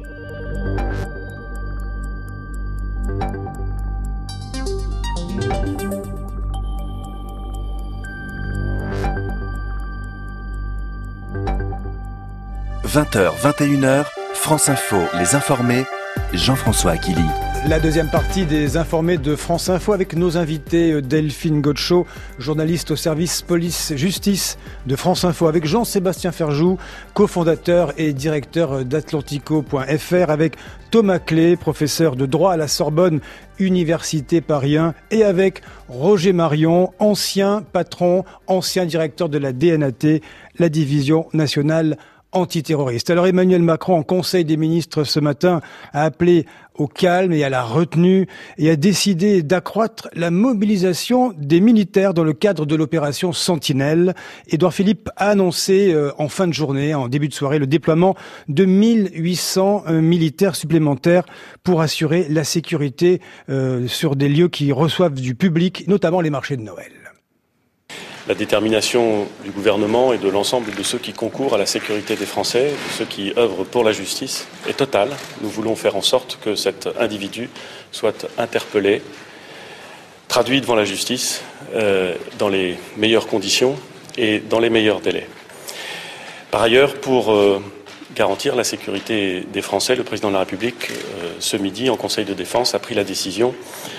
– 20h, 21h, France Info, les informés, Jean-François Aquili. La deuxième partie des informés de France Info avec nos invités Delphine Godchot, journaliste au service police-justice de France Info, avec Jean-Sébastien Ferjou, cofondateur et directeur d'Atlantico.fr, avec Thomas Clé, professeur de droit à la Sorbonne, Université Paris 1, et avec Roger Marion, ancien patron, ancien directeur de la DNAT, la division nationale antiterroriste. Alors Emmanuel Macron, en Conseil des ministres ce matin, a appelé au calme et à la retenue et a décidé d'accroître la mobilisation des militaires dans le cadre de l'opération Sentinelle. Édouard Philippe a annoncé en fin de journée, en début de soirée, le déploiement de 1800 militaires supplémentaires pour assurer la sécurité sur des lieux qui reçoivent du public, notamment les marchés de Noël. La détermination du gouvernement et de l'ensemble de ceux qui concourent à la sécurité des Français, de ceux qui œuvrent pour la justice, est totale. Nous voulons faire en sorte que cet individu soit interpellé, traduit devant la justice dans les meilleures conditions et dans les meilleurs délais. Par ailleurs, pour garantir la sécurité des Français, le président de la République, ce midi, en Conseil de défense, a pris la décision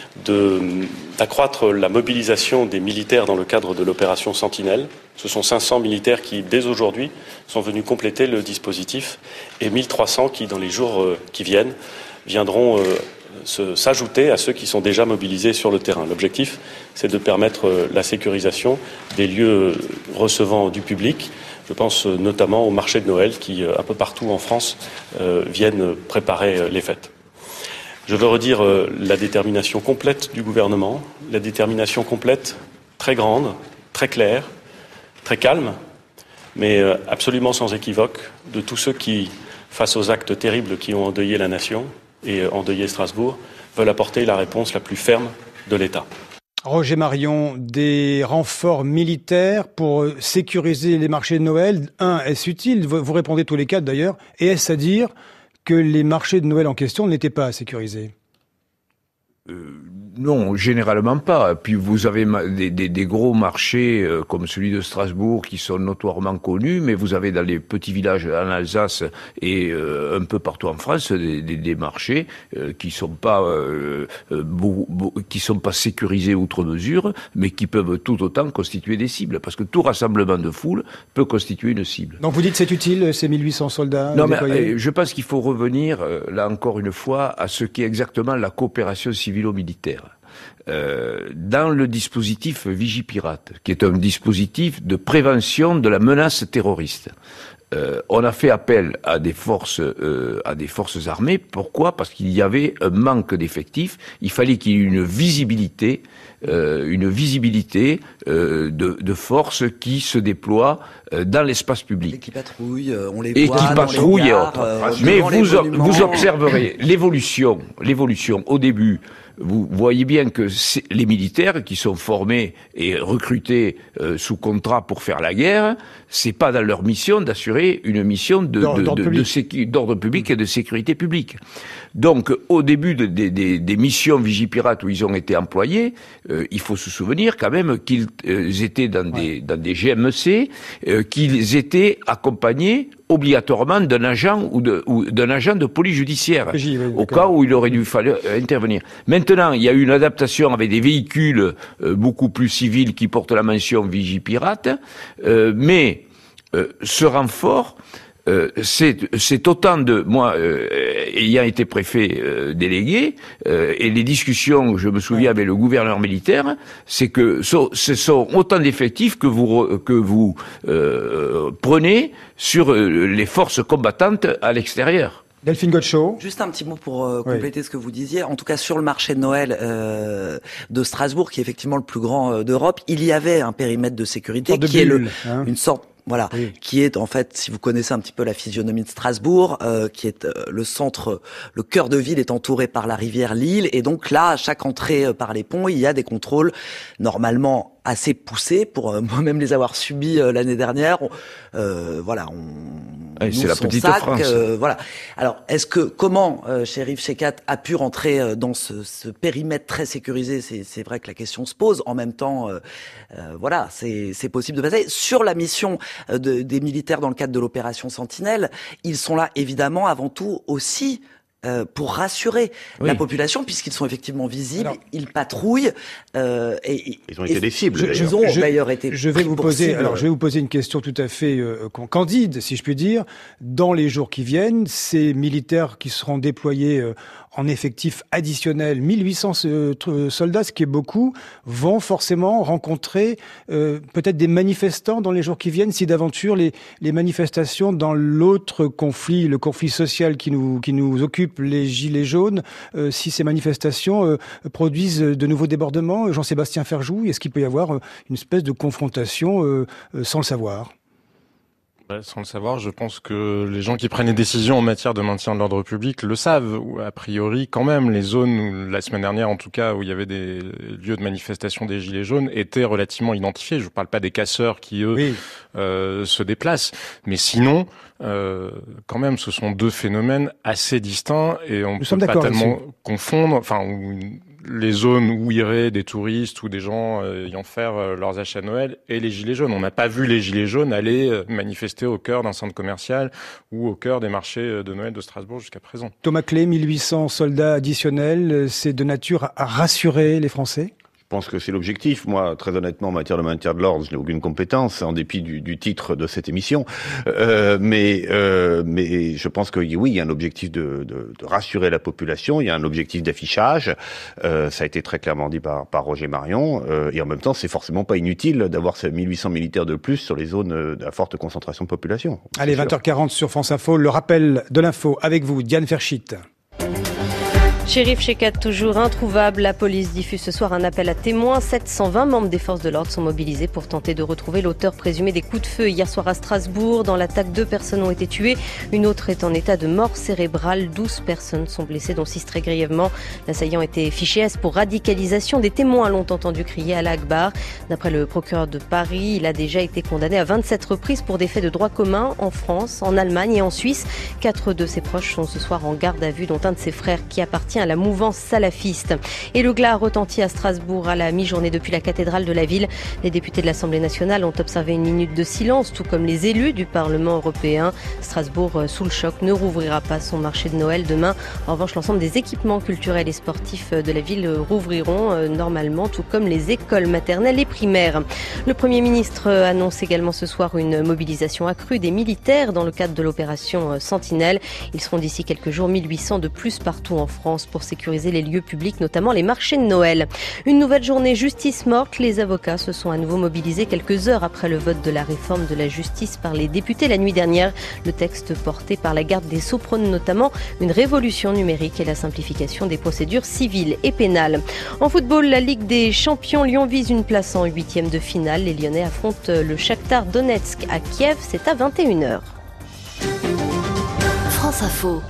d'accroître la mobilisation des militaires dans le cadre de l'opération Sentinelle. Ce sont 500 militaires qui, dès aujourd'hui, sont venus compléter le dispositif et 1300 qui, dans les jours qui viennent, viendront s'ajouter à ceux qui sont déjà mobilisés sur le terrain. L'objectif, c'est de permettre la sécurisation des lieux recevant du public. Je pense notamment au marché de Noël qui, un peu partout en France, viennent préparer les fêtes. Je veux redire la détermination complète du gouvernement, la détermination complète, très grande, très claire, très calme, mais absolument sans équivoque, de tous ceux qui, face aux actes terribles qui ont endeuillé la nation et endeuillé Strasbourg, veulent apporter la réponse la plus ferme de l'État. Roger Marion, des renforts militaires pour sécuriser les marchés de Noël. Est-ce utile? Vous répondez tous les quatre d'ailleurs. Et est-ce à dire que les marchés de Noël en question n'étaient pas sécurisés? Non, généralement pas. Puis vous avez des gros marchés comme celui de Strasbourg qui sont notoirement connus, mais vous avez dans les petits villages en Alsace et un peu partout en France des marchés qui sont pas sécurisés outre mesure, mais qui peuvent tout autant constituer des cibles, parce que tout rassemblement de foule peut constituer une cible. Donc vous dites c'est utile ces 1800 soldats? Non, mais je pense qu'il faut revenir là encore une fois à ce qu'est exactement la coopération civilo-militaire. Dans le dispositif Vigipirate, qui est un dispositif de prévention de la menace terroriste, on a fait appel à des forces armées. Pourquoi? Parce qu'il y avait un manque d'effectifs. Il fallait qu'il y ait une visibilité de forces qui se déploient dans l'espace public. Et qui patrouillent, on les voit. Et qui patrouillent et autres. Mais vous observerez l'évolution au début. Vous voyez bien que les militaires qui sont formés et recrutés sous contrat pour faire la guerre, c'est pas dans leur mission d'assurer assurer une mission d'ordre public et de sécurité publique. Donc, au début des missions Vigipirate où ils ont été employés, il faut se souvenir quand même qu'ils étaient dans des GMC, qu'ils étaient accompagnés obligatoirement d'un agent ou d'un agent de police judiciaire, au cas où il aurait dû falloir intervenir. Maintenant, il y a eu une adaptation avec des véhicules beaucoup plus civils qui portent la mention Vigipirate, mais ce renfort, c'est autant de moi ayant été préfet délégué et les discussions, je me souviens avec le gouverneur militaire, c'est que ce sont autant d'effectifs que vous prenez sur les forces combattantes à l'extérieur. Delphine Godchaux. Juste un petit mot pour compléter ce que vous disiez. En tout cas, sur le marché de Noël de Strasbourg, qui est effectivement le plus grand d'Europe, il y avait un périmètre de sécurité qui est une sorte qui est en fait, si vous connaissez un petit peu la physionomie de Strasbourg, qui est le centre, le cœur de ville est entouré par la rivière Lille, et donc là, à chaque entrée par les ponts, il y a des contrôles normalement assez poussés, pour moi-même les avoir subis l'année dernière. C'est la petite France. Alors, comment Chérif Shekat a pu rentrer dans ce périmètre très sécurisé? C'est vrai que la question se pose. En même temps, c'est possible de passer. Sur la mission des militaires dans le cadre de l'opération Sentinelle, ils sont là évidemment avant tout aussi pour rassurer la population, puisqu'ils sont effectivement visibles, ils patrouillent. Ils ont été des cibles. Ils ont d'ailleurs été. Je vais vous poser une question tout à fait candide, si je puis dire. Dans les jours qui viennent, ces militaires qui seront déployés en effectif additionnel, 1800 soldats, ce qui est beaucoup, vont forcément rencontrer peut-être des manifestants dans les jours qui viennent, si d'aventure les manifestations dans l'autre conflit, le conflit social qui nous occupe, les gilets jaunes, si ces manifestations produisent de nouveaux débordements. Jean-Sébastien Ferjou, est-ce qu'il peut y avoir une espèce de confrontation sans le savoir ? Sans le savoir, je pense que les gens qui prennent les décisions en matière de maintien de l'ordre public le savent, ou a priori quand même. Les zones où, la semaine dernière en tout cas, où il y avait des lieux de manifestation des Gilets jaunes étaient relativement identifiés. Je ne parle pas des casseurs qui, eux, se déplacent. Mais sinon, quand même, ce sont deux phénomènes assez distincts et on ne peut pas tellement confondre, les zones où iraient des touristes ou des gens ayant faire leurs achats de Noël et les Gilets jaunes. On n'a pas vu les Gilets jaunes aller manifester au cœur d'un centre commercial ou au cœur des marchés de Noël de Strasbourg jusqu'à présent. Thomas Clé, 1800 soldats additionnels, c'est de nature à rassurer les Français ? Je pense que c'est l'objectif. Moi, très honnêtement, en matière de maintien de l'ordre, je n'ai aucune compétence, en dépit du titre de cette émission. Mais je pense que oui, il y a un objectif de rassurer la population. Il y a un objectif d'affichage. Ça a été très clairement dit par Roger Marion. Et en même temps, c'est forcément pas inutile d'avoir ces 1800 militaires de plus sur les zones à forte concentration de population. Allez, 20h40 sur France Info. Le rappel de l'info avec vous, Diane Ferchit. Chérif Shekat toujours introuvable. La police diffuse ce soir un appel à témoins. 720 membres des forces de l'ordre sont mobilisés pour tenter de retrouver l'auteur présumé des coups de feu hier soir à Strasbourg. Dans l'attaque, 2 personnes ont été tuées. Une autre est en état de mort cérébrale. 12 personnes sont blessées, dont 6 très grièvement. L'assaillant était fiché S pour radicalisation. Des témoins l'ont entendu crier Allah Akbar. D'après le procureur de Paris, il a déjà été condamné à 27 reprises pour des faits de droit commun en France, en Allemagne et en Suisse. 4 de ses proches sont ce soir en garde à vue, dont un de ses frères qui appartient à la mouvance salafiste. Et le glas a retenti à Strasbourg à la mi-journée depuis la cathédrale de la ville. Les députés de l'Assemblée nationale ont observé une minute de silence, tout comme les élus du Parlement européen. Strasbourg, sous le choc, ne rouvrira pas son marché de Noël demain. En revanche, l'ensemble des équipements culturels et sportifs de la ville rouvriront normalement, tout comme les écoles maternelles et primaires. Le Premier ministre annonce également ce soir une mobilisation accrue des militaires dans le cadre de l'opération Sentinelle. Ils seront d'ici quelques jours 1800 de plus partout en France pour sécuriser les lieux publics, notamment les marchés de Noël. Une nouvelle journée justice morte. Les avocats se sont à nouveau mobilisés quelques heures après le vote de la réforme de la justice par les députés la nuit dernière. Le texte porté par la garde des Sceaux prône notamment une révolution numérique et la simplification des procédures civiles et pénales. En football, la Ligue des Champions, Lyon vise une place en 8e de finale. Les Lyonnais affrontent le Shakhtar Donetsk à Kiev. C'est à 21h. France Info.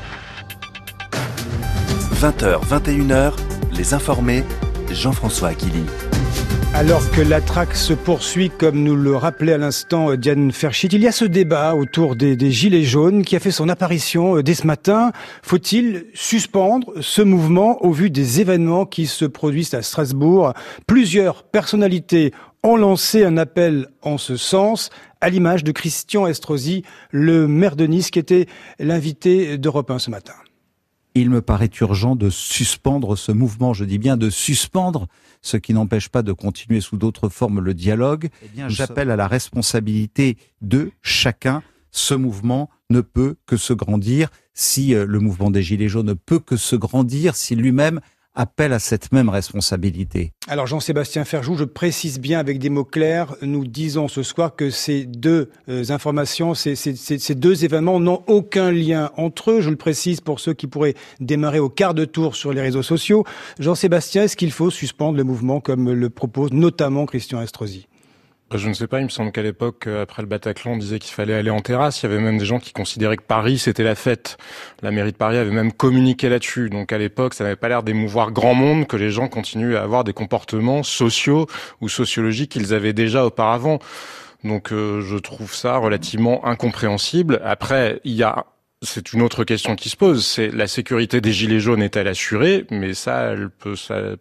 20h, 21h, les informés, Jean-François Guilly. Alors que la traque se poursuit, comme nous le rappelait à l'instant Diane Ferchit, il y a ce débat autour des Gilets jaunes qui a fait son apparition dès ce matin. Faut-il suspendre ce mouvement au vu des événements qui se produisent à Strasbourg ? Plusieurs personnalités ont lancé un appel en ce sens, à l'image de Christian Estrosi, le maire de Nice, qui était l'invité d'Europe 1 ce matin. Il me paraît urgent de suspendre ce mouvement, je dis bien de suspendre, ce qui n'empêche pas de continuer sous d'autres formes le dialogue. Eh bien, j'appelle à la responsabilité de chacun. Ce mouvement ne peut que se grandir si le mouvement des Gilets jaunes ne peut que se grandir si lui-même appelle à cette même responsabilité. Alors Jean-Sébastien Ferjou, je précise bien avec des mots clairs, nous disons ce soir que ces deux informations, ces deux événements n'ont aucun lien entre eux. Je le précise pour ceux qui pourraient démarrer au quart de tour sur les réseaux sociaux. Jean-Sébastien, est-ce qu'il faut suspendre le mouvement comme le propose notamment Christian Estrosi ? Je ne sais pas, il me semble qu'à l'époque, après le Bataclan, on disait qu'il fallait aller en terrasse. Il y avait même des gens qui considéraient que Paris, c'était la fête. La mairie de Paris avait même communiqué là-dessus. Donc à l'époque, ça n'avait pas l'air d'émouvoir grand monde que les gens continuent à avoir des comportements sociaux ou sociologiques qu'ils avaient déjà auparavant. Donc je trouve ça relativement incompréhensible. Après, c'est une autre question qui se pose, c'est la sécurité des Gilets jaunes est-elle assurée? Mais ça, elle peut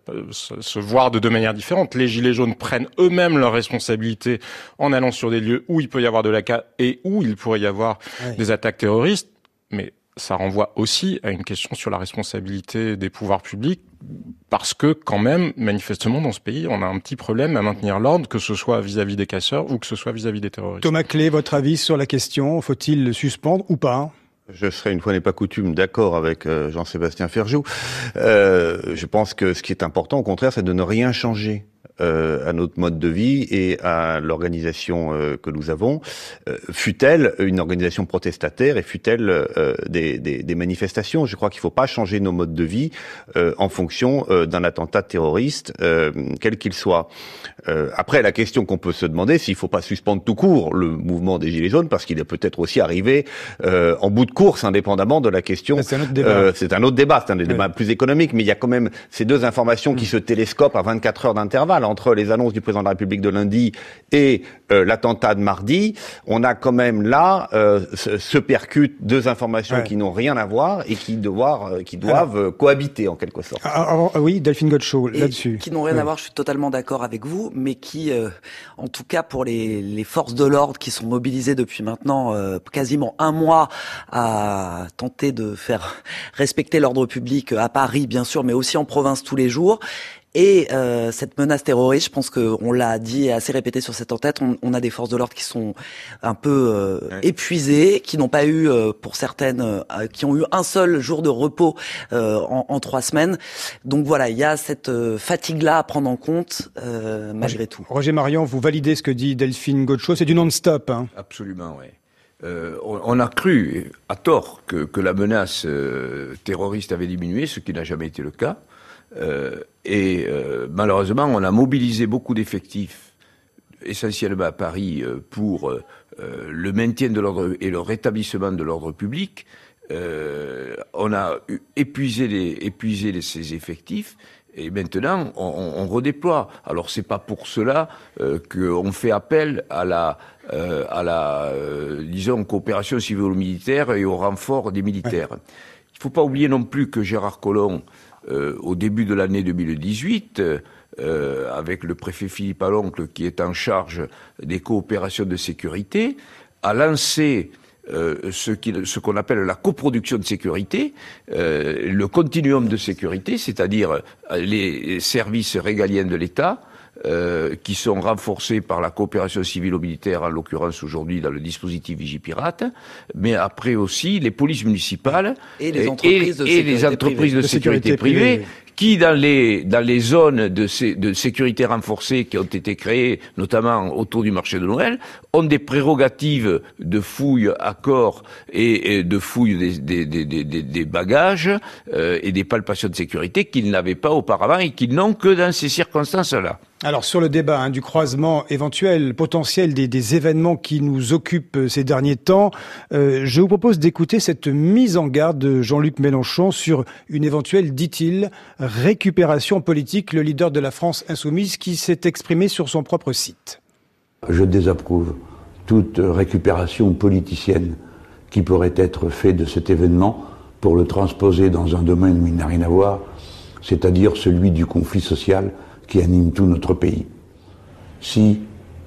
se voir de deux manières différentes. Les Gilets jaunes prennent eux-mêmes leurs responsabilités en allant sur des lieux où il peut y avoir de la CA et où il pourrait y avoir des attaques terroristes. Mais ça renvoie aussi à une question sur la responsabilité des pouvoirs publics, parce que quand même, manifestement, dans ce pays, on a un petit problème à maintenir l'ordre, que ce soit vis-à-vis des casseurs ou que ce soit vis-à-vis des terroristes. Thomas Clé, votre avis sur la question, faut-il le suspendre ou pas ? Je serai, une fois n'est pas coutume, d'accord avec Jean-Sébastien Ferjou. Je pense que ce qui est important, au contraire, c'est de ne rien changer à notre mode de vie et à l'organisation que nous avons, fût-elle une organisation protestataire et fût-elle des manifestations. Je crois qu'il ne faut pas changer nos modes de vie en fonction d'un attentat terroriste, quel qu'il soit. Après, la question qu'on peut se demander, s'il ne faut pas suspendre tout court le mouvement des Gilets jaunes, parce qu'il est peut-être aussi arrivé en bout de course, indépendamment de la question. C'est un autre débat. C'est un autre débat, c'est un débat plus économique, mais il y a quand même ces deux informations qui se télescopent à 24 heures d'intervalle entre les annonces du président de la République de lundi et l'attentat de mardi. On a quand même là se percutent deux informations qui n'ont rien à voir et qui doivent cohabiter en quelque sorte. Oui, Delphine Godchaux, là-dessus. Qui n'ont rien à voir, je suis totalement d'accord avec vous, mais qui, en tout cas pour les forces de l'ordre qui sont mobilisées depuis maintenant quasiment un mois à tenter de faire respecter l'ordre public à Paris, bien sûr, mais aussi en province tous les jours. Et cette menace terroriste, je pense qu'on l'a dit et assez répété sur cette entête, on a des forces de l'ordre qui sont un peu épuisées, qui n'ont pas eu, pour certaines, qui ont eu un seul jour de repos en 3 semaines. Donc voilà, il y a cette fatigue-là à prendre en compte malgré tout. Roger Marion, vous validez ce que dit Delphine Godchaux, c'est du non-stop. Hein. Absolument, oui. On a cru, à tort, que la menace terroriste avait diminué, ce qui n'a jamais été le cas. Malheureusement, on a mobilisé beaucoup d'effectifs, essentiellement à Paris, pour le maintien de l'ordre et le rétablissement de l'ordre public. On a épuisé ces effectifs. Et maintenant, on redéploie. Alors, c'est pas pour cela qu'on fait appel à la disons, coopération civilo-militaire et au renfort des militaires. Il faut pas oublier non plus que Gérard Collomb, au début de l'année 2018, avec le préfet Philippe Aloncle, qui est en charge des coopérations de sécurité, a lancé ce qu'on appelle la coproduction de sécurité, le continuum de sécurité, c'est-à-dire les services régaliens de l'État, qui sont renforcés par la coopération civilo-militaire, en l'occurrence aujourd'hui dans le dispositif Vigipirate, mais après aussi les polices municipales et les entreprises de sécurité privée qui, dans les zones de sécurité renforcée qui ont été créées, notamment autour du marché de Noël, ont des prérogatives de fouille à corps et de fouille des bagages et des palpations de sécurité qu'ils n'avaient pas auparavant et qu'ils n'ont que dans ces circonstances-là. Alors sur le débat du croisement éventuel, potentiel des événements qui nous occupent ces derniers temps, je vous propose d'écouter cette mise en garde de Jean-Luc Mélenchon sur une éventuelle, dit-il, récupération politique, le leader de la France insoumise qui s'est exprimé sur son propre site. Je désapprouve toute récupération politicienne qui pourrait être faite de cet événement pour le transposer dans un domaine où il n'a rien à voir, c'est-à-dire celui du conflit social qui anime tout notre pays. Si,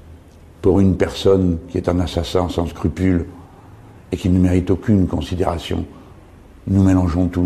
pour une personne qui est un assassin sans scrupules et qui ne mérite aucune considération, nous mélangeons tout,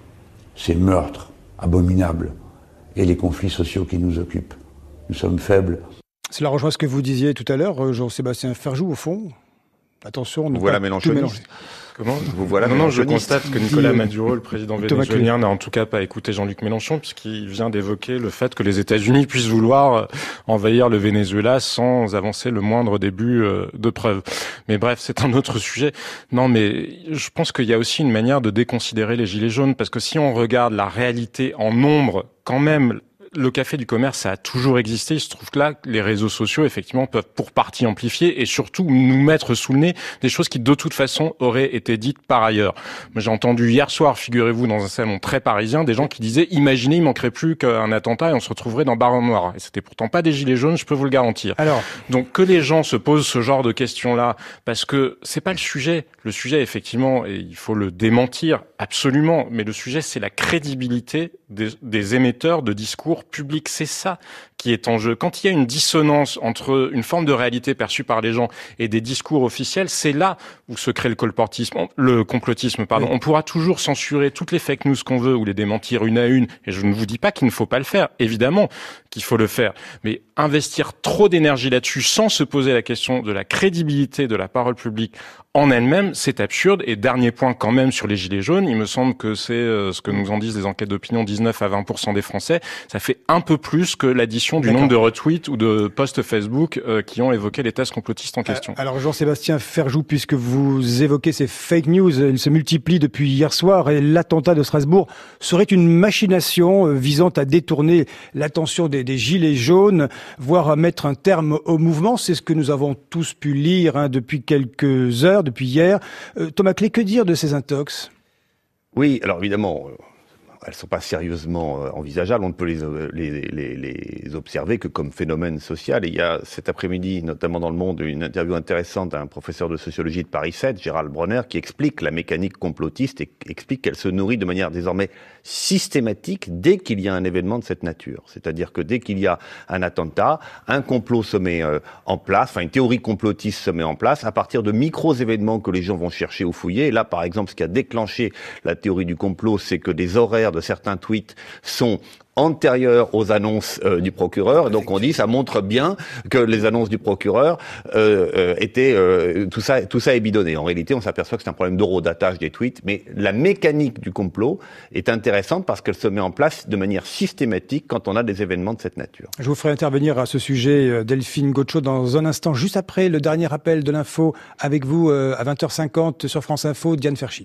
ces meurtres abominables et les conflits sociaux qui nous occupent, nous sommes faibles. Cela rejoint ce que vous disiez tout à l'heure, Jean-Sébastien Ferjou, au fond. Attention, ne voilà pas tout mélanger. Comment vous voilà Non, je constate que Nicolas Maduro, le président vénézuélien, n'a en tout cas pas écouté Jean-Luc Mélenchon, puisqu'il vient d'évoquer le fait que les États-Unis puissent vouloir envahir le Venezuela sans avancer le moindre début de preuve. Mais bref, c'est un autre sujet. Non, mais je pense qu'il y a aussi une manière de déconsidérer les gilets jaunes, parce que si on regarde la réalité en nombre, quand même, le café du commerce, ça a toujours existé. Il se trouve que là, les réseaux sociaux, effectivement, peuvent pour partie amplifier et surtout nous mettre sous le nez des choses qui, de toute façon, auraient été dites par ailleurs. Moi, j'ai entendu hier soir, figurez-vous, dans un salon très parisien, des gens qui disaient « Imaginez, il manquerait plus qu'un attentat et on se retrouverait dans Baron Noir ». Et c'était pourtant pas des gilets jaunes, je peux vous le garantir. Alors, donc, que les gens se posent ce genre de questions-là, parce que c'est pas le sujet. Le sujet, effectivement, et il faut le démentir absolument, mais le sujet, c'est la crédibilité des émetteurs de discours publics. C'est ça qui est en jeu. Quand il y a une dissonance entre une forme de réalité perçue par les gens et des discours officiels, c'est là où se crée le complotisme. Oui. On pourra toujours censurer toutes les fake news qu'on veut ou les démentir une à une, et je ne vous dis pas qu'il ne faut pas le faire. Évidemment qu'il faut le faire. Mais investir trop d'énergie là-dessus sans se poser la question de la crédibilité de la parole publique en elle-même, c'est absurde. Et dernier point quand même sur les gilets jaunes, il me semble que c'est ce que nous en disent les enquêtes d'opinion, 19 à 20% des Français. Ça fait un peu plus que l'addition du nombre de retweets ou de posts Facebook qui ont évoqué les thèses complotistes en question. Alors Jean-Sébastien Ferjou, puisque vous évoquez ces fake news, ils se multiplient depuis hier soir et l'attentat de Strasbourg serait une machination visant à détourner l'attention des gilets jaunes, voire à mettre un terme au mouvement. C'est ce que nous avons tous pu lire depuis quelques heures, depuis hier. Thomas Clé, que dire de ces intox ? Oui, alors évidemment, elles sont pas sérieusement envisageables. On ne peut les observer que comme phénomène social. Et il y a cet après-midi, notamment dans Le Monde, une interview intéressante d'un professeur de sociologie de Paris 7, Gérald Bronner, qui explique la mécanique complotiste et explique qu'elle se nourrit de manière désormais systématique dès qu'il y a un événement de cette nature. C'est-à-dire que dès qu'il y a un attentat, un complot se met en place, enfin une théorie complotiste se met en place à partir de micro-événements que les gens vont chercher ou fouiller. Et là, par exemple, ce qui a déclenché la théorie du complot, c'est que des horaires de certains tweets sont antérieurs aux annonces du procureur. Et donc on dit, ça montre bien que les annonces du procureur étaient tout ça est bidonné. En réalité, on s'aperçoit que c'est un problème d'horodatage des tweets, mais la mécanique du complot est intéressante parce qu'elle se met en place de manière systématique quand on a des événements de cette nature. Je vous ferai intervenir à ce sujet Delphine Gaucho dans un instant, juste après le dernier appel de l'info avec vous à 20h50 sur France Info, Diane Ferchit.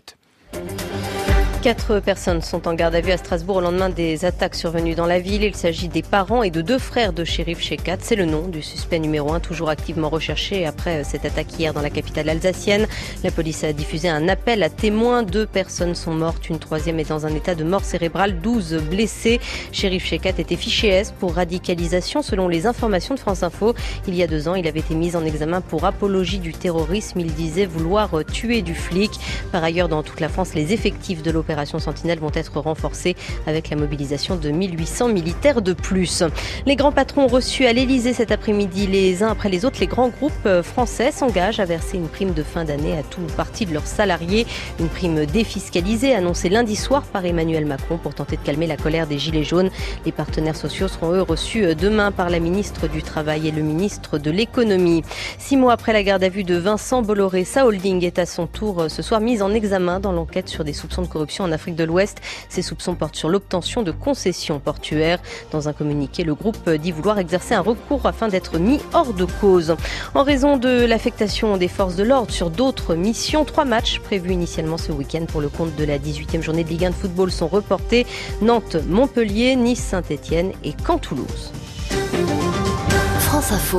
4 personnes sont en garde à vue à Strasbourg au lendemain des attaques survenues dans la ville. Il s'agit des parents et de 2 frères de Chérif Chekat. C'est le nom du suspect numéro 1, toujours activement recherché après cette attaque hier dans la capitale alsacienne. La police a diffusé un appel à témoins. 2 personnes sont mortes, une 3e est dans un état de mort cérébrale, 12 blessés. Chérif Chekat était fiché S pour radicalisation selon les informations de France Info. Il y a 2 ans, il avait été mis en examen pour apologie du terrorisme. Il disait vouloir tuer du flic. Par ailleurs, dans toute la France, les effectifs de l'opération Sentinelle vont être renforcés avec la mobilisation de 1800 militaires de plus. Les grands patrons reçus à l'Elysée cet après-midi, les uns après les autres, les grands groupes français s'engagent à verser une prime de fin d'année à tout parti de leurs salariés. Une prime défiscalisée annoncée lundi soir par Emmanuel Macron pour tenter de calmer la colère des Gilets jaunes. Les partenaires sociaux seront eux reçus demain par la ministre du Travail et le ministre de l'Économie. 6 mois après la garde à vue de Vincent Bolloré, sa holding est à son tour ce soir mise en examen dans l'enquête sur des soupçons de corruption en Afrique de l'Ouest. Ces soupçons portent sur l'obtention de concessions portuaires. Dans un communiqué, le groupe dit vouloir exercer un recours afin d'être mis hors de cause. En raison de l'affectation des forces de l'ordre sur d'autres missions, 3 matchs prévus initialement ce week-end pour le compte de la 18e journée de Ligue 1 de football sont reportés. Nantes, Montpellier, Nice, Saint-Etienne et Caen-Toulouse. France Info.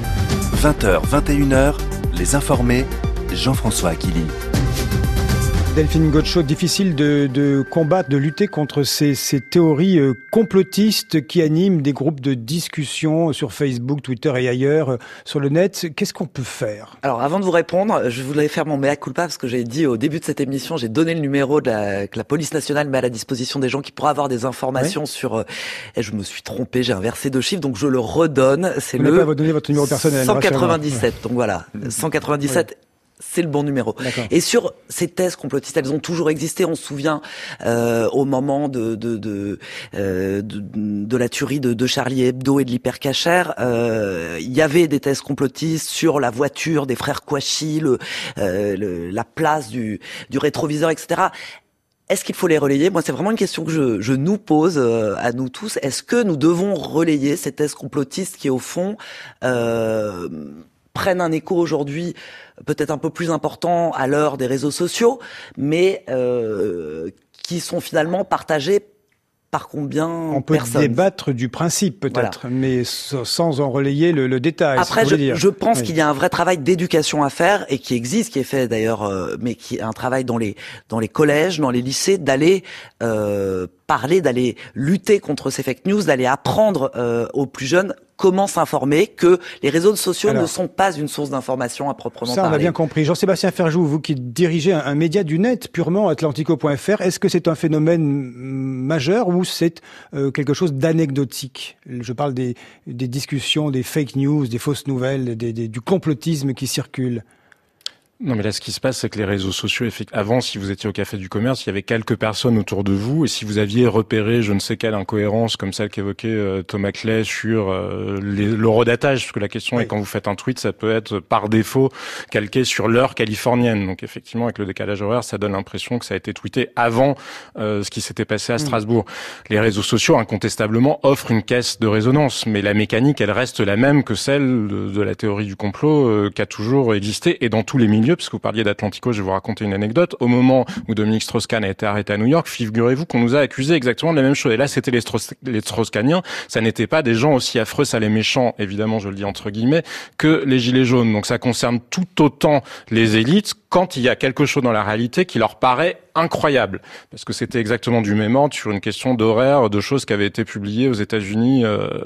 20h, 21h, les informés, Jean-François Aquili. Delphine Gaucho, difficile de combattre, de lutter contre ces théories complotistes qui animent des groupes de discussion sur Facebook, Twitter et ailleurs sur le net. Qu'est-ce qu'on peut faire? Alors, avant de vous répondre, je voulais faire mon mea culpa parce que j'ai dit au début de cette émission, j'ai donné le numéro que la police nationale met à la disposition des gens qui pourraient avoir des informations sur... et je me suis trompé, j'ai inversé 2 chiffres, donc je le redonne. C'est le... Vous n'avez pas donné votre numéro personnel. 197, donc voilà. 197... Oui. C'est le bon numéro. Et sur ces thèses complotistes, elles ont toujours existé. On se souvient au moment de la tuerie de Charlie Hebdo et de l'hypercacher, il y avait des thèses complotistes sur la voiture des frères Kouachi, la place du rétroviseur, etc. Est-ce qu'il faut les relayer? Moi, c'est vraiment une question que je nous pose à nous tous. Est-ce que nous devons relayer ces thèses complotistes qui, au fond, prennent un écho aujourd'hui peut-être un peu plus important à l'heure des réseaux sociaux, mais qui sont finalement partagés par combien on peut débattre du principe peut-être, mais sans en relayer le détail. Après, je pense qu'il y a un vrai travail d'éducation à faire et qui existe, qui est fait d'ailleurs, mais qui est un travail dans les collèges, dans les lycées, d'aller parler, d'aller lutter contre ces fake news, d'aller apprendre aux plus jeunes comment s'informer, que les réseaux sociaux ne sont pas une source d'information à proprement parler. Ça, on a bien compris. Jean-Sébastien Ferjou, vous qui dirigez un média du net purement atlantico.fr, est-ce que c'est un phénomène majeur ou c'est quelque chose d'anecdotique? Je parle des discussions, des fake news, des fausses nouvelles, du complotisme qui circule. Non, mais là, ce qui se passe, c'est que les réseaux sociaux, avant, si vous étiez au Café du Commerce, il y avait quelques personnes autour de vous, et si vous aviez repéré je ne sais quelle incohérence, comme celle qu'évoquait Thomas Clay sur l'horodatage, parce que la question est quand vous faites un tweet, ça peut être par défaut calqué sur l'heure californienne. Donc effectivement, avec le décalage horaire, ça donne l'impression que ça a été tweeté avant ce qui s'était passé à Strasbourg. Les réseaux sociaux, incontestablement, offrent une caisse de résonance, mais la mécanique, elle reste la même que celle de la théorie du complot qui a toujours existé, et dans tous les milieux. Parce que vous parliez d'Atlantico, je vais vous raconter une anecdote. Au moment où Dominique Strauss-Kahn a été arrêté à New York, figurez-vous qu'on nous a accusé exactement de la même chose. Et là, c'était les Strauss-Kahniens. Ça n'était pas des gens aussi affreux, salés, méchants, évidemment, je le dis entre guillemets, que les Gilets jaunes. Donc ça concerne tout autant les élites quand il y a quelque chose dans la réalité qui leur paraît incroyable. Parce que c'était exactement du même ordre sur une question d'horaire, de choses qui avaient été publiées aux États-Unis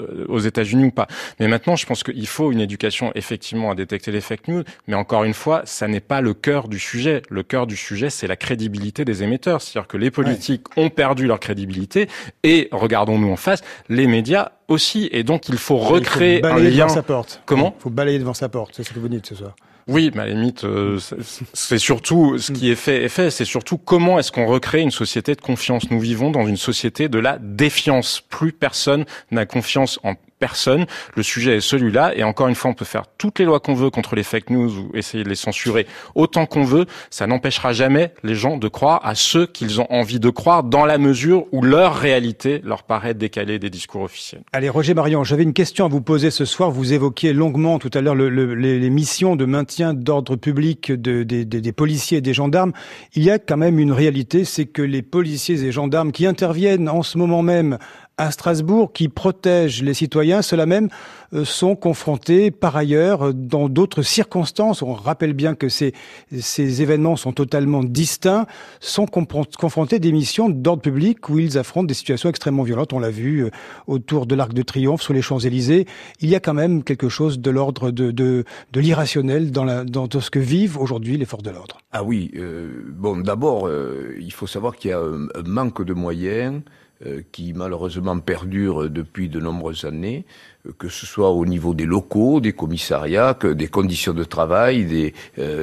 ou pas. Mais maintenant, je pense qu'il faut une éducation effectivement à détecter les fake news. Mais encore une fois, ça n'est pas le cœur du sujet. Le cœur du sujet, c'est la crédibilité des émetteurs. C'est-à-dire que les politiques ont perdu leur crédibilité et, regardons-nous en face, les médias aussi. Et donc, il faut recréer un lien. Devant sa porte. Comment? Il faut balayer devant sa porte. C'est ce que vous dites ce soir. Oui, mais à la limite, c'est surtout ce qui est fait. C'est surtout comment est-ce qu'on recrée une société de confiance. Nous vivons dans une société de la défiance. Plus personne n'a confiance en personne. Le sujet est celui-là. Et encore une fois, on peut faire toutes les lois qu'on veut contre les fake news ou essayer de les censurer autant qu'on veut. Ça n'empêchera jamais les gens de croire à ceux qu'ils ont envie de croire dans la mesure où leur réalité leur paraît décalée des discours officiels. Allez, Roger Marion, j'avais une question à vous poser ce soir. Vous évoquiez longuement tout à l'heure les missions de maintien d'ordre public des policiers et des gendarmes. Il y a quand même une réalité, c'est que les policiers et gendarmes qui interviennent en ce moment même à Strasbourg, qui protègent les citoyens, ceux-là même sont confrontés par ailleurs dans d'autres circonstances. On rappelle bien que ces événements sont totalement distincts, sont confrontés à des missions d'ordre public où ils affrontent des situations extrêmement violentes. On l'a vu autour de l'Arc de Triomphe, sur les Champs-Élysées. Il y a quand même quelque chose de l'ordre de l'irrationnel dans ce que vivent aujourd'hui les forces de l'ordre. Ah oui, bon, d'abord, il faut savoir qu'il y a un manque de moyens qui malheureusement perdure depuis de nombreuses années, que ce soit au niveau des locaux, des commissariats, des conditions de travail, des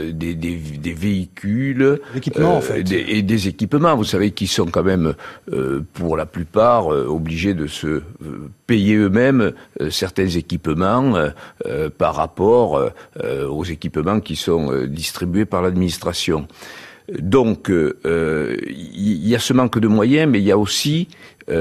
véhicules, en fait. et des équipements. Vous savez qu'ils sont quand même, pour la plupart, obligés de se payer eux-mêmes certains équipements par rapport aux équipements qui sont distribués par l'administration. Donc, il y a ce manque de moyens, mais il y a aussi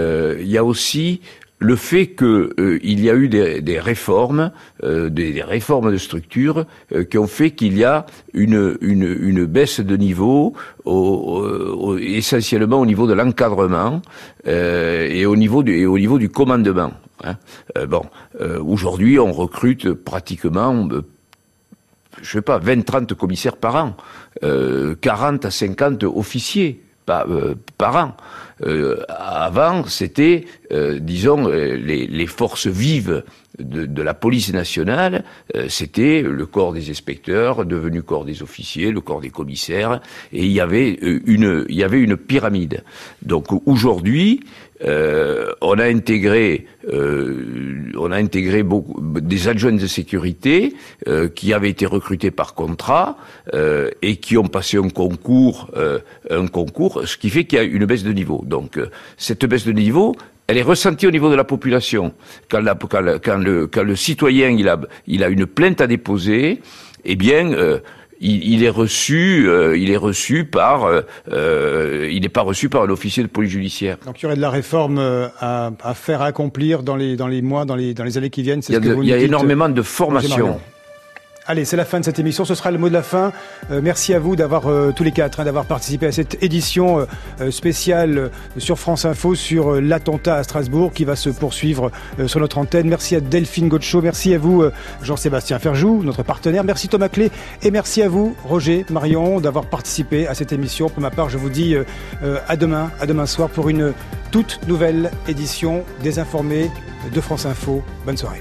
le fait que il y a eu des réformes, des réformes de structure qui ont fait qu'il y a une baisse de niveau, essentiellement au niveau de l'encadrement et au niveau du commandement. Aujourd'hui, on recrute pratiquement 20-30 commissaires par an, 40 à 50 officiers par an. Avant, c'était, disons, les forces vives de la police nationale, c'était le corps des inspecteurs, devenu corps des officiers, le corps des commissaires, et il y avait une pyramide. Donc aujourd'hui, on a intégré beaucoup des adjoints de sécurité qui avaient été recrutés par contrat et qui ont passé un concours, ce qui fait qu'il y a une baisse de niveau. Donc cette baisse de niveau, elle est ressentie au niveau de la population. Quand le citoyen il a une plainte à déposer, eh bien il n'est pas reçu par un officier de police judiciaire. Donc il y aurait de la réforme à faire, à accomplir dans les mois, dans les années qui viennent. Il y a énormément de formation. Allez, c'est la fin de cette émission. Ce sera le mot de la fin. Merci à vous d'avoir, tous les quatre, d'avoir participé à cette édition spéciale sur France Info sur l'attentat à Strasbourg qui va se poursuivre sur notre antenne. Merci à Delphine Gaucho. Merci à vous, Jean-Sébastien Ferjou, notre partenaire. Merci Thomas Clé. Et merci à vous, Roger, Marion, d'avoir participé à cette émission. Pour ma part, je vous dis à demain soir pour une toute nouvelle édition des Informés de France Info. Bonne soirée.